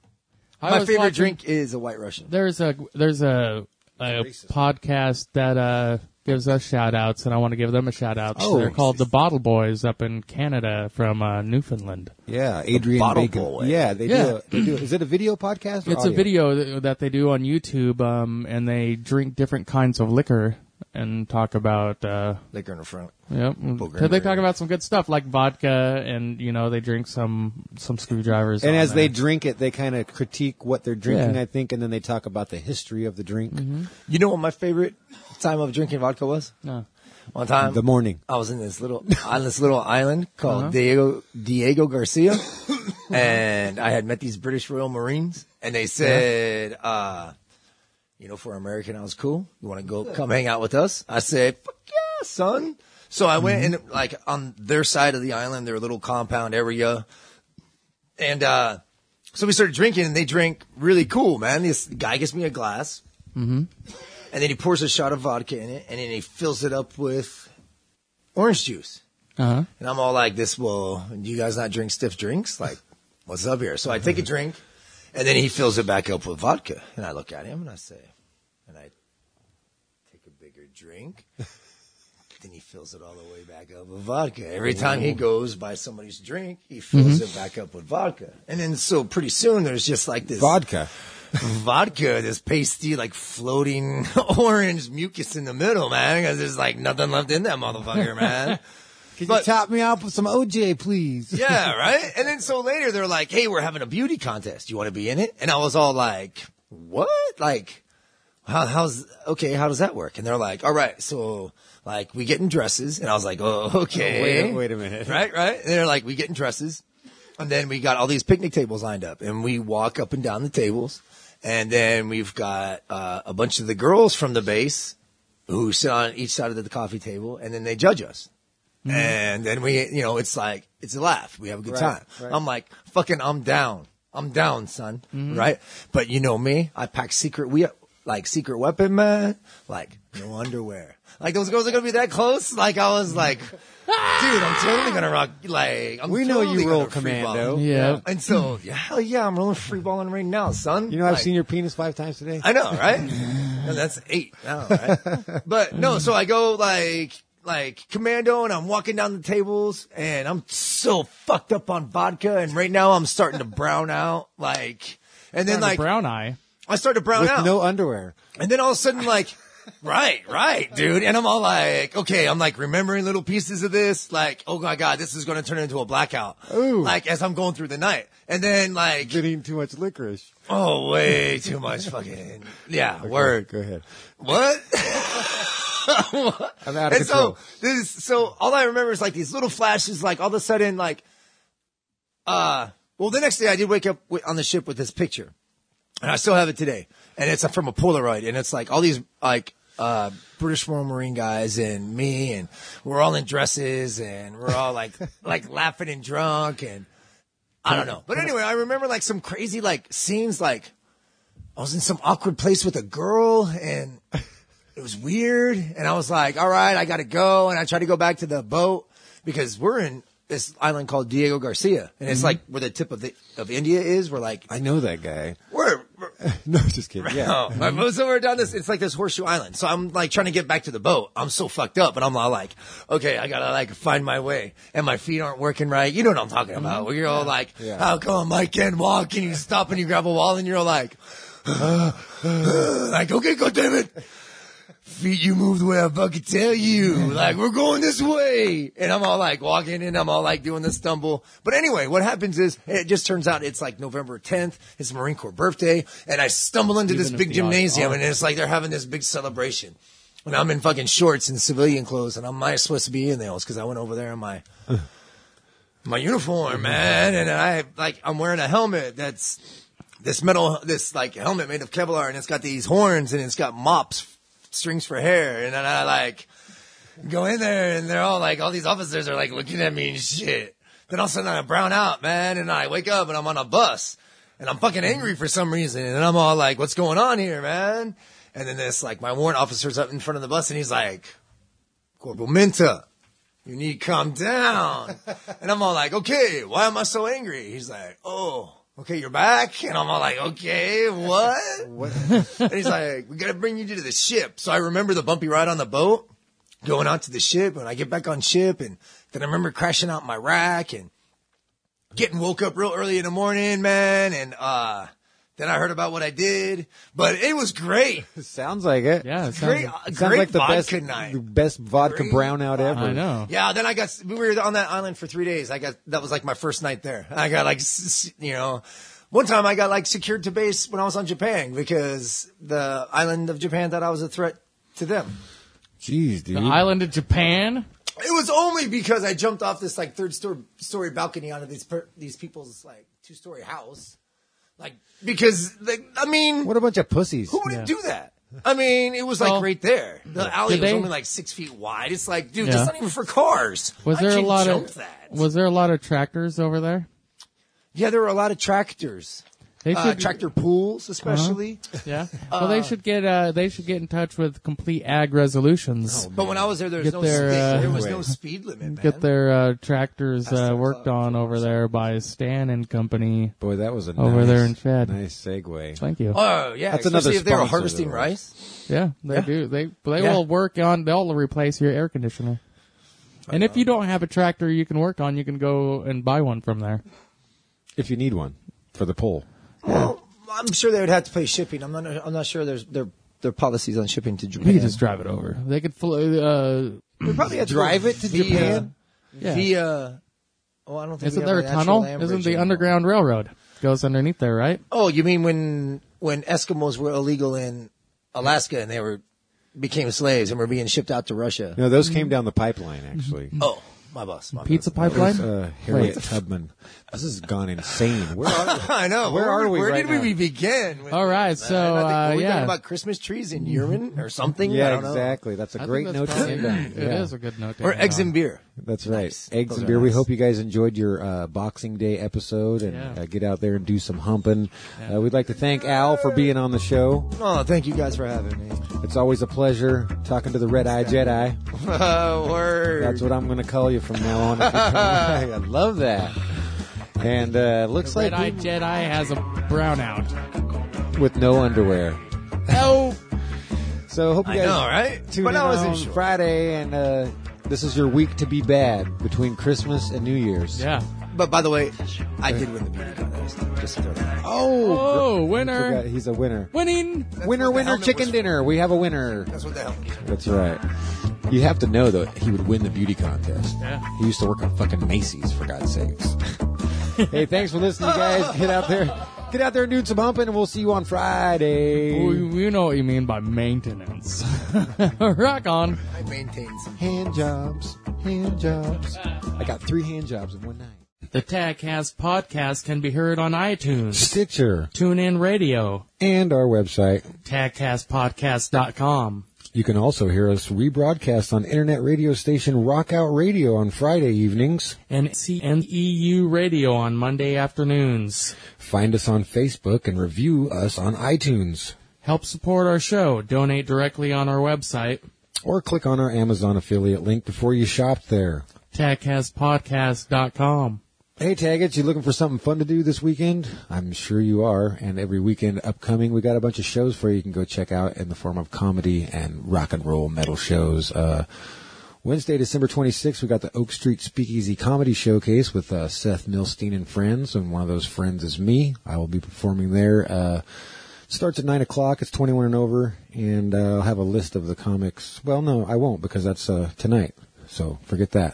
S3: I
S7: My
S3: was
S7: favorite
S3: watching-
S7: drink is a White Russian.
S3: There's a there's a, a podcast that uh, gives us shout outs, and I want to give them a shout out.
S2: Oh.
S3: They're called the Bottle Boys up in Canada from uh, Newfoundland.
S2: Yeah, Adrian
S7: Bottle
S2: Bacon.
S7: Boy.
S2: Yeah, they
S3: Yeah.
S2: do. A, they do. Is it a video podcast? Or
S3: It's a
S2: audio?
S3: video th- that they do on YouTube, um, and they drink different kinds of liquor and talk about. Uh,
S7: Liquor in the front.
S3: Yep.
S7: Booger
S3: So they
S7: and
S3: talk
S7: beer.
S3: about some good stuff like vodka, and you know they drink some some screwdrivers.
S2: And
S3: on
S2: as they
S3: there.
S2: drink it, they kind of critique what they're drinking,
S3: Yeah.
S2: I think, and then they talk about the history of the drink.
S7: You know what my favorite time of drinking vodka was?
S3: No.
S7: One time,
S2: The morning.
S7: I was in this little on this little island called
S3: Uh-huh.
S7: Diego Diego Garcia, and I had met these British Royal Marines, and they said, uh, "You know, for an American, I was cool. You want to go come hang out with us?" I said, "Fuck yeah, son!" So I went in like on their side of the island, their little compound area, and uh, so we started drinking, and they drink really cool, man. This guy gives me a glass. And then he pours a shot of vodka in it, and then he fills it up with orange juice.
S3: Uh-huh.
S7: And I'm all like, "This, well, do you guys not drink stiff drinks? Like, what's up here?" So I take a drink, and then he fills it back up with vodka. And I look at him, and I say, and I take a bigger drink. Then he fills it all the way back up with vodka. Every time he goes by somebody's drink, he fills it back up with vodka. And then so pretty soon there's just like this
S2: Vodka.
S7: vodka, this pasty, like floating orange mucus in the middle, man, because there's like nothing left in that motherfucker, man.
S2: Can
S7: But-
S2: you top me off with some O J, please?
S7: Yeah, right? And then so later they're like, "Hey, we're having a beauty contest. You want to be in it?" And I was all like, "What? Like, how, how's, okay, how does that work?" And they're like, "All right, so like we get in dresses." And I was like, "Oh, okay."
S2: Wait, wait a minute.
S7: Right, right? And they're like, "We get in dresses." And then we got all these picnic tables lined up, and we walk up and down the tables. And then we've got uh, a bunch of the girls from the base who sit on each side of the coffee table, and then they judge us. And then we, you know, it's like, it's a laugh. We have a good
S2: Right,
S7: time.
S2: right.
S7: I'm like, fucking, I'm down. I'm down, son. Right? But you know me, I pack secret weed, like secret weapon, man. Like no underwear. Like those girls are gonna be that close. Like I was like, dude, I'm totally gonna rock. Like I'm
S2: We know
S7: totally
S2: you roll
S7: gonna free ball.
S2: commando.
S3: Yeah.
S7: And so, yeah, hell yeah, I'm rolling free balling right now, son.
S2: You know, I've
S7: Like,
S2: seen your penis five times today.
S7: I know, right? And that's eight now, right? But no, so I go like like commando, and I'm walking down the tables, and I'm so fucked up on vodka, and right now I'm starting to brown out, like, and then
S3: Kind of
S7: like
S3: brown eye.
S7: I start to brown
S2: With
S7: out,
S2: no underwear.
S7: and then all of a sudden like. Right, right, dude. And I'm all like, okay, I'm like remembering little pieces of this. Like, oh my God, this is going to turn into a blackout.
S2: Ooh.
S7: Like as I'm going through the night. And then like,
S2: Been eating too much licorice.
S7: oh, way too much fucking, yeah, word.
S2: Go ahead.
S7: What?
S2: I'm out of
S7: And
S2: control.
S7: so this, so all I remember is like these little flashes, like all of a sudden, like, uh, well, the next day I did wake up wi- on the ship with this picture, and I still have it today, and it's from a Polaroid, and it's like all these like uh British Royal Marine guys and me, and we're all in dresses, and we're all like like laughing and drunk, and I don't know, but anyway, I remember like some crazy like scenes, like I was in some awkward place with a girl, and it was weird, and I was like, all right, I gotta go, and I tried to go back to the boat because we're in this island called Diego Garcia, and it's like where the tip of the of India is. We're like,
S2: I know that guy.
S7: we're, we're
S2: No, just kidding. Yeah.
S7: no, my so we're down this. It's like this horseshoe island. So I'm like trying to get back to the boat. I'm so fucked up, and I'm all like, okay, I gotta like find my way, and my feet aren't working right. You know what I'm talking about? Where you're all like,
S2: Yeah.
S7: how come I can't walk? And you stop and you grab a wall, and you're all like, like, okay, goddammit. Feet, you move the way I fucking tell you. Like, we're going this way. And I'm all like walking and I'm all like doing the stumble. But anyway, what happens is it just turns out it's like November tenth. It's Marine Corps birthday. And I stumble into this
S3: Even if
S7: big
S3: the
S7: gymnasium
S3: odds
S7: and it's like they're having this big celebration. And I'm in fucking shorts and civilian clothes and I'm not supposed to be in those because I went over there in my, my uniform, man. And I like, I'm wearing a helmet that's this metal, this like helmet made of Kevlar and it's got these horns and it's got mops. Strings for hair, and then I like go in there, and they're all like, all these officers are like looking at me and shit. Then all of a sudden I brown out, man, and I wake up and I'm on a bus, and I'm fucking angry for some reason, and I'm all like, what's going on here, man? And then this like my warrant officer's up in front of the bus, and he's like, Corporal Minta, you need to calm down. And I'm all like, okay, why am I so angry? He's like, oh. Okay, you're back? And I'm all like, okay, what? what? And he's like, we gotta bring you to the ship. So I remember the bumpy ride on the boat, going out to the ship, and I get back on ship, and then I remember crashing out my rack, and getting woke up real early in the morning, man, and, uh, then I heard about what I did, but it was great.
S2: Sounds like it.
S3: Yeah, it sounds
S7: Great,
S3: like-
S7: uh,
S2: It sounds
S7: great
S2: like the
S7: vodka
S2: best,
S7: night.
S2: the best vodka
S7: Great
S2: brownout ever.
S3: I know.
S7: Yeah, then I got, we were on that island for three days. I got, that was like my first night there. I got like, s- you know, one time I got like secured to base when I was on Japan because the island of Japan thought I was a threat to them.
S2: Jeez, dude.
S3: The island of Japan?
S7: It was only because I jumped off this like third story, story balcony onto these, per, these people's like two story house. Like, because, like, I mean,
S2: What a bunch of pussies.
S7: who would
S3: Yeah.
S7: do that? I mean, it was like
S3: Well,
S7: right there. The alley
S3: did
S7: was
S3: they-
S7: only like six feet wide. It's like, dude,
S3: Yeah.
S7: that's not even for cars.
S3: Was
S7: I
S3: there a
S7: can't
S3: lot
S7: jump
S3: of
S7: that.
S3: Was there a lot of tractors over there?
S7: Yeah, there were a lot of tractors.
S3: They
S7: Uh,
S3: should
S7: tractor pools, especially.
S3: Yeah. Well, they should get uh they should get in touch with Complete Ag Resolutions.
S7: But when I was there, there was
S3: Get
S7: no
S3: their,
S7: speed.
S3: uh,
S7: there was no
S2: Wait.
S7: speed limit, man.
S3: Get their uh, tractors
S7: That's
S3: uh,
S7: their
S3: worked
S7: club.
S3: on over there by Stan and Company.
S2: Boy, that was a
S3: Over
S2: nice,
S3: there in Fed.
S2: Nice segue.
S3: Thank you.
S7: Oh yeah,
S2: That's
S7: especially
S2: another
S7: if they were
S2: sponsor,
S7: harvesting
S2: though.
S7: rice.
S3: Yeah, they
S7: Yeah.
S3: do. They they
S7: Yeah.
S3: will work on. They'll replace your air conditioner. And if you don't have a tractor you can work on, you can go and buy one from there.
S2: If you need one for the poll.
S7: Well, I'm sure they would have to pay shipping. I'm not. I'm not sure there's their their policies on shipping to Japan.
S3: You can just drive it over. They could fl- uh,
S7: we probably have to
S2: Drive
S7: go
S2: it to
S7: via,
S2: Japan?
S3: Yeah.
S7: Via. Oh, I don't think.
S3: Isn't
S7: we
S3: there
S7: have
S3: a
S7: an actual
S3: tunnel?
S7: land
S3: Isn't
S7: bridge
S3: the
S7: anymore.
S3: Underground Railroad goes underneath there, right?
S7: Oh, you mean when when Eskimos were illegal in Alaska and they were became slaves and were being shipped out to Russia?
S2: No, those came down the pipeline, actually.
S7: Oh, My boss. My
S3: Pizza
S7: boss.
S3: pipeline?
S2: It was, uh, Harriet
S3: Wait.
S2: Tubman. This has gone insane. Where are
S7: I know.
S2: Where are we
S7: Where
S2: right
S7: did
S2: now?
S7: we begin? with
S3: All right,
S7: this, man?
S3: so,
S7: I think,
S3: uh,
S7: were we
S3: yeah.
S7: talking about Christmas trees in urine or something? I
S2: Yeah,
S7: don't know.
S2: exactly. That's a
S3: I
S2: great
S3: think
S2: note
S3: that's
S2: to
S3: probably-
S2: end on.
S3: It
S2: Yeah.
S3: is a good note. to
S7: Or
S3: end
S7: eggs
S3: on.
S7: and beer.
S2: That's right.
S7: Nice.
S2: Eggs
S7: Those
S2: and
S7: are
S2: beer. We
S7: nice.
S2: hope you guys enjoyed your uh, Boxing Day episode and
S3: Yeah.
S2: uh, get out there and do some humping. Uh, we'd like to thank Al for being on the show.
S7: Oh, thank you guys for having me.
S2: It's always a pleasure talking to the Red Eye Jedi.
S7: Word.
S2: That's what I'm going to call you from now on. I love that. And uh, looks
S3: Red
S2: like
S3: Eye
S2: we-
S3: Jedi has a brownout.
S2: with no underwear.
S3: Oh,
S2: So hope you
S7: I
S2: guys
S7: know, right?
S2: tune
S7: But
S2: in
S7: I wasn't
S2: on
S7: sure.
S2: Friday, and uh, this is your week to be bad between Christmas and New Year's.
S3: yeah.
S7: But by the way, I did win the beauty contest. Just to throw that out.
S2: Oh,
S3: Oh,
S2: forgot
S3: winner.
S2: he's a winner.
S3: Winning.
S2: Winner,
S7: what the
S2: winner,
S7: helmet
S2: chicken
S7: was
S2: dinner. We have a winner.
S7: That's what the hell.
S2: That's right. You have to know that he would win the beauty contest.
S3: Yeah.
S2: He used to work on fucking Macy's, for God's sakes. Hey, thanks for listening, guys. Get out there, get out there and do some humping, and we'll see you on Friday.
S3: We, we know what you mean by maintenance. Rock on.
S7: I maintain some.
S2: Hand jobs, hand jobs. I got three hand jobs in one night.
S3: The Tagcast podcast can be heard on iTunes,
S2: Stitcher
S3: TuneIn Radio,
S2: and our website.
S3: tagcast podcast dot com.
S2: You can also hear us rebroadcast on internet radio station Rockout Radio on Friday evenings.
S3: and C N E U Radio on Monday afternoons.
S2: Find us on Facebook and review us on iTunes.
S3: Help support our show. Donate directly on our website,
S2: Or click on our Amazon affiliate link before you shop there.
S3: tagcast podcast dot com.
S2: Hey, Taggets, you looking for something fun to do this weekend? I'm sure you are. And every weekend upcoming, we got a bunch of shows for you. You can go check out in the form of comedy and rock and roll metal shows. Uh, Wednesday, December twenty-sixth, we got the Oak Street Speakeasy Comedy Showcase with uh, Seth Milstein and friends. And one of those friends is me. I will be performing there. Uh, starts at nine o'clock. It's twenty-one and over. And uh, I'll have a list of the comics. Well, no, I won't because that's uh, tonight. So forget that.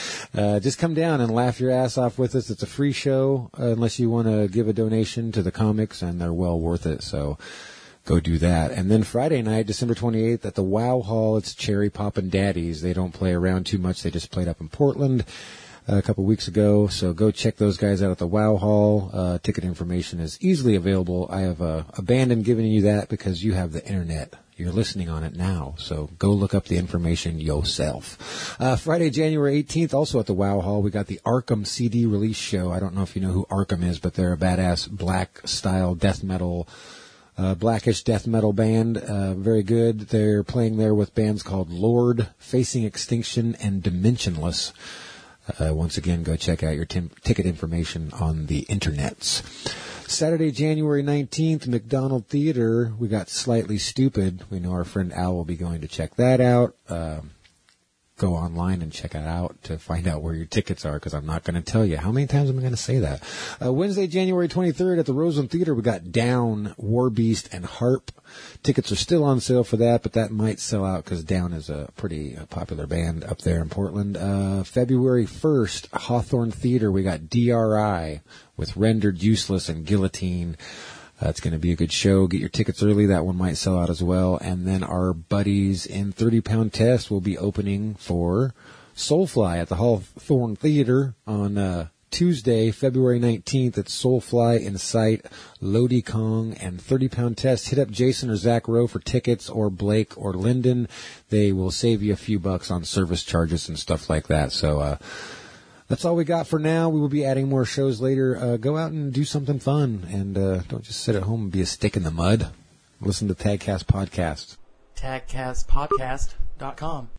S2: uh, just come down and laugh your ass off with us. It's a free show uh, unless you want to give a donation to the comics, and they're well worth it. So go do that. And then Friday night, December twenty-eighth, at the Wow Hall, it's Cherry Poppin' Daddies. They don't play around too much. They just played up in Portland uh, a couple weeks ago. So go check those guys out at the Wow Hall. Uh, ticket information is easily available. I have uh, abandoned giving you that because you have the internet. You're listening on it now, so go look up the information yourself. Uh, Friday, January eighteenth, also at the Wow Hall, we got the Arkham C D release show. I don't know if you know who Arkham is, but they're a badass black-style death metal, uh, blackish death metal band. Uh, very good. They're playing there with bands called Lord, Facing Extinction, and Dimensionless. Uh, once again, go check out your tim- ticket information on the internets. Saturday, January nineteenth, McDonald Theater, we got Slightly Stupid. We know our friend Al will be going to check that out. Uh, go online and check it out to find out where your tickets are, because I'm not going to tell you. How many times am I going to say that? Uh, Wednesday, January twenty-third, at the Roseland Theater, we got Down, Warbeast, and Harp. Tickets are still on sale for that, but that might sell out because Down is a pretty uh, popular band up there in Portland. Uh, February first, Hawthorne Theater, we got D R I with Rendered Useless and Guillotine. Uh, it's going to be a good show. Get your tickets early. That one might sell out as well. And then our buddies in thirty pound Test will be opening for Soulfly at the Hawthorne Theater on uh, Tuesday, February nineteenth. It's Soulfly, Incite, Lodi Kong, and thirty pound Test. Hit up Jason or Zach Rowe for tickets, or Blake or Lyndon. They will save you a few bucks on service charges and stuff like that. So, uh, that's all we got for now. We will be adding more shows later. Uh, go out and do something fun, and uh, don't just sit at home and be a stick in the mud. Listen to Tagcast Podcast.
S1: tagcast podcast dot com.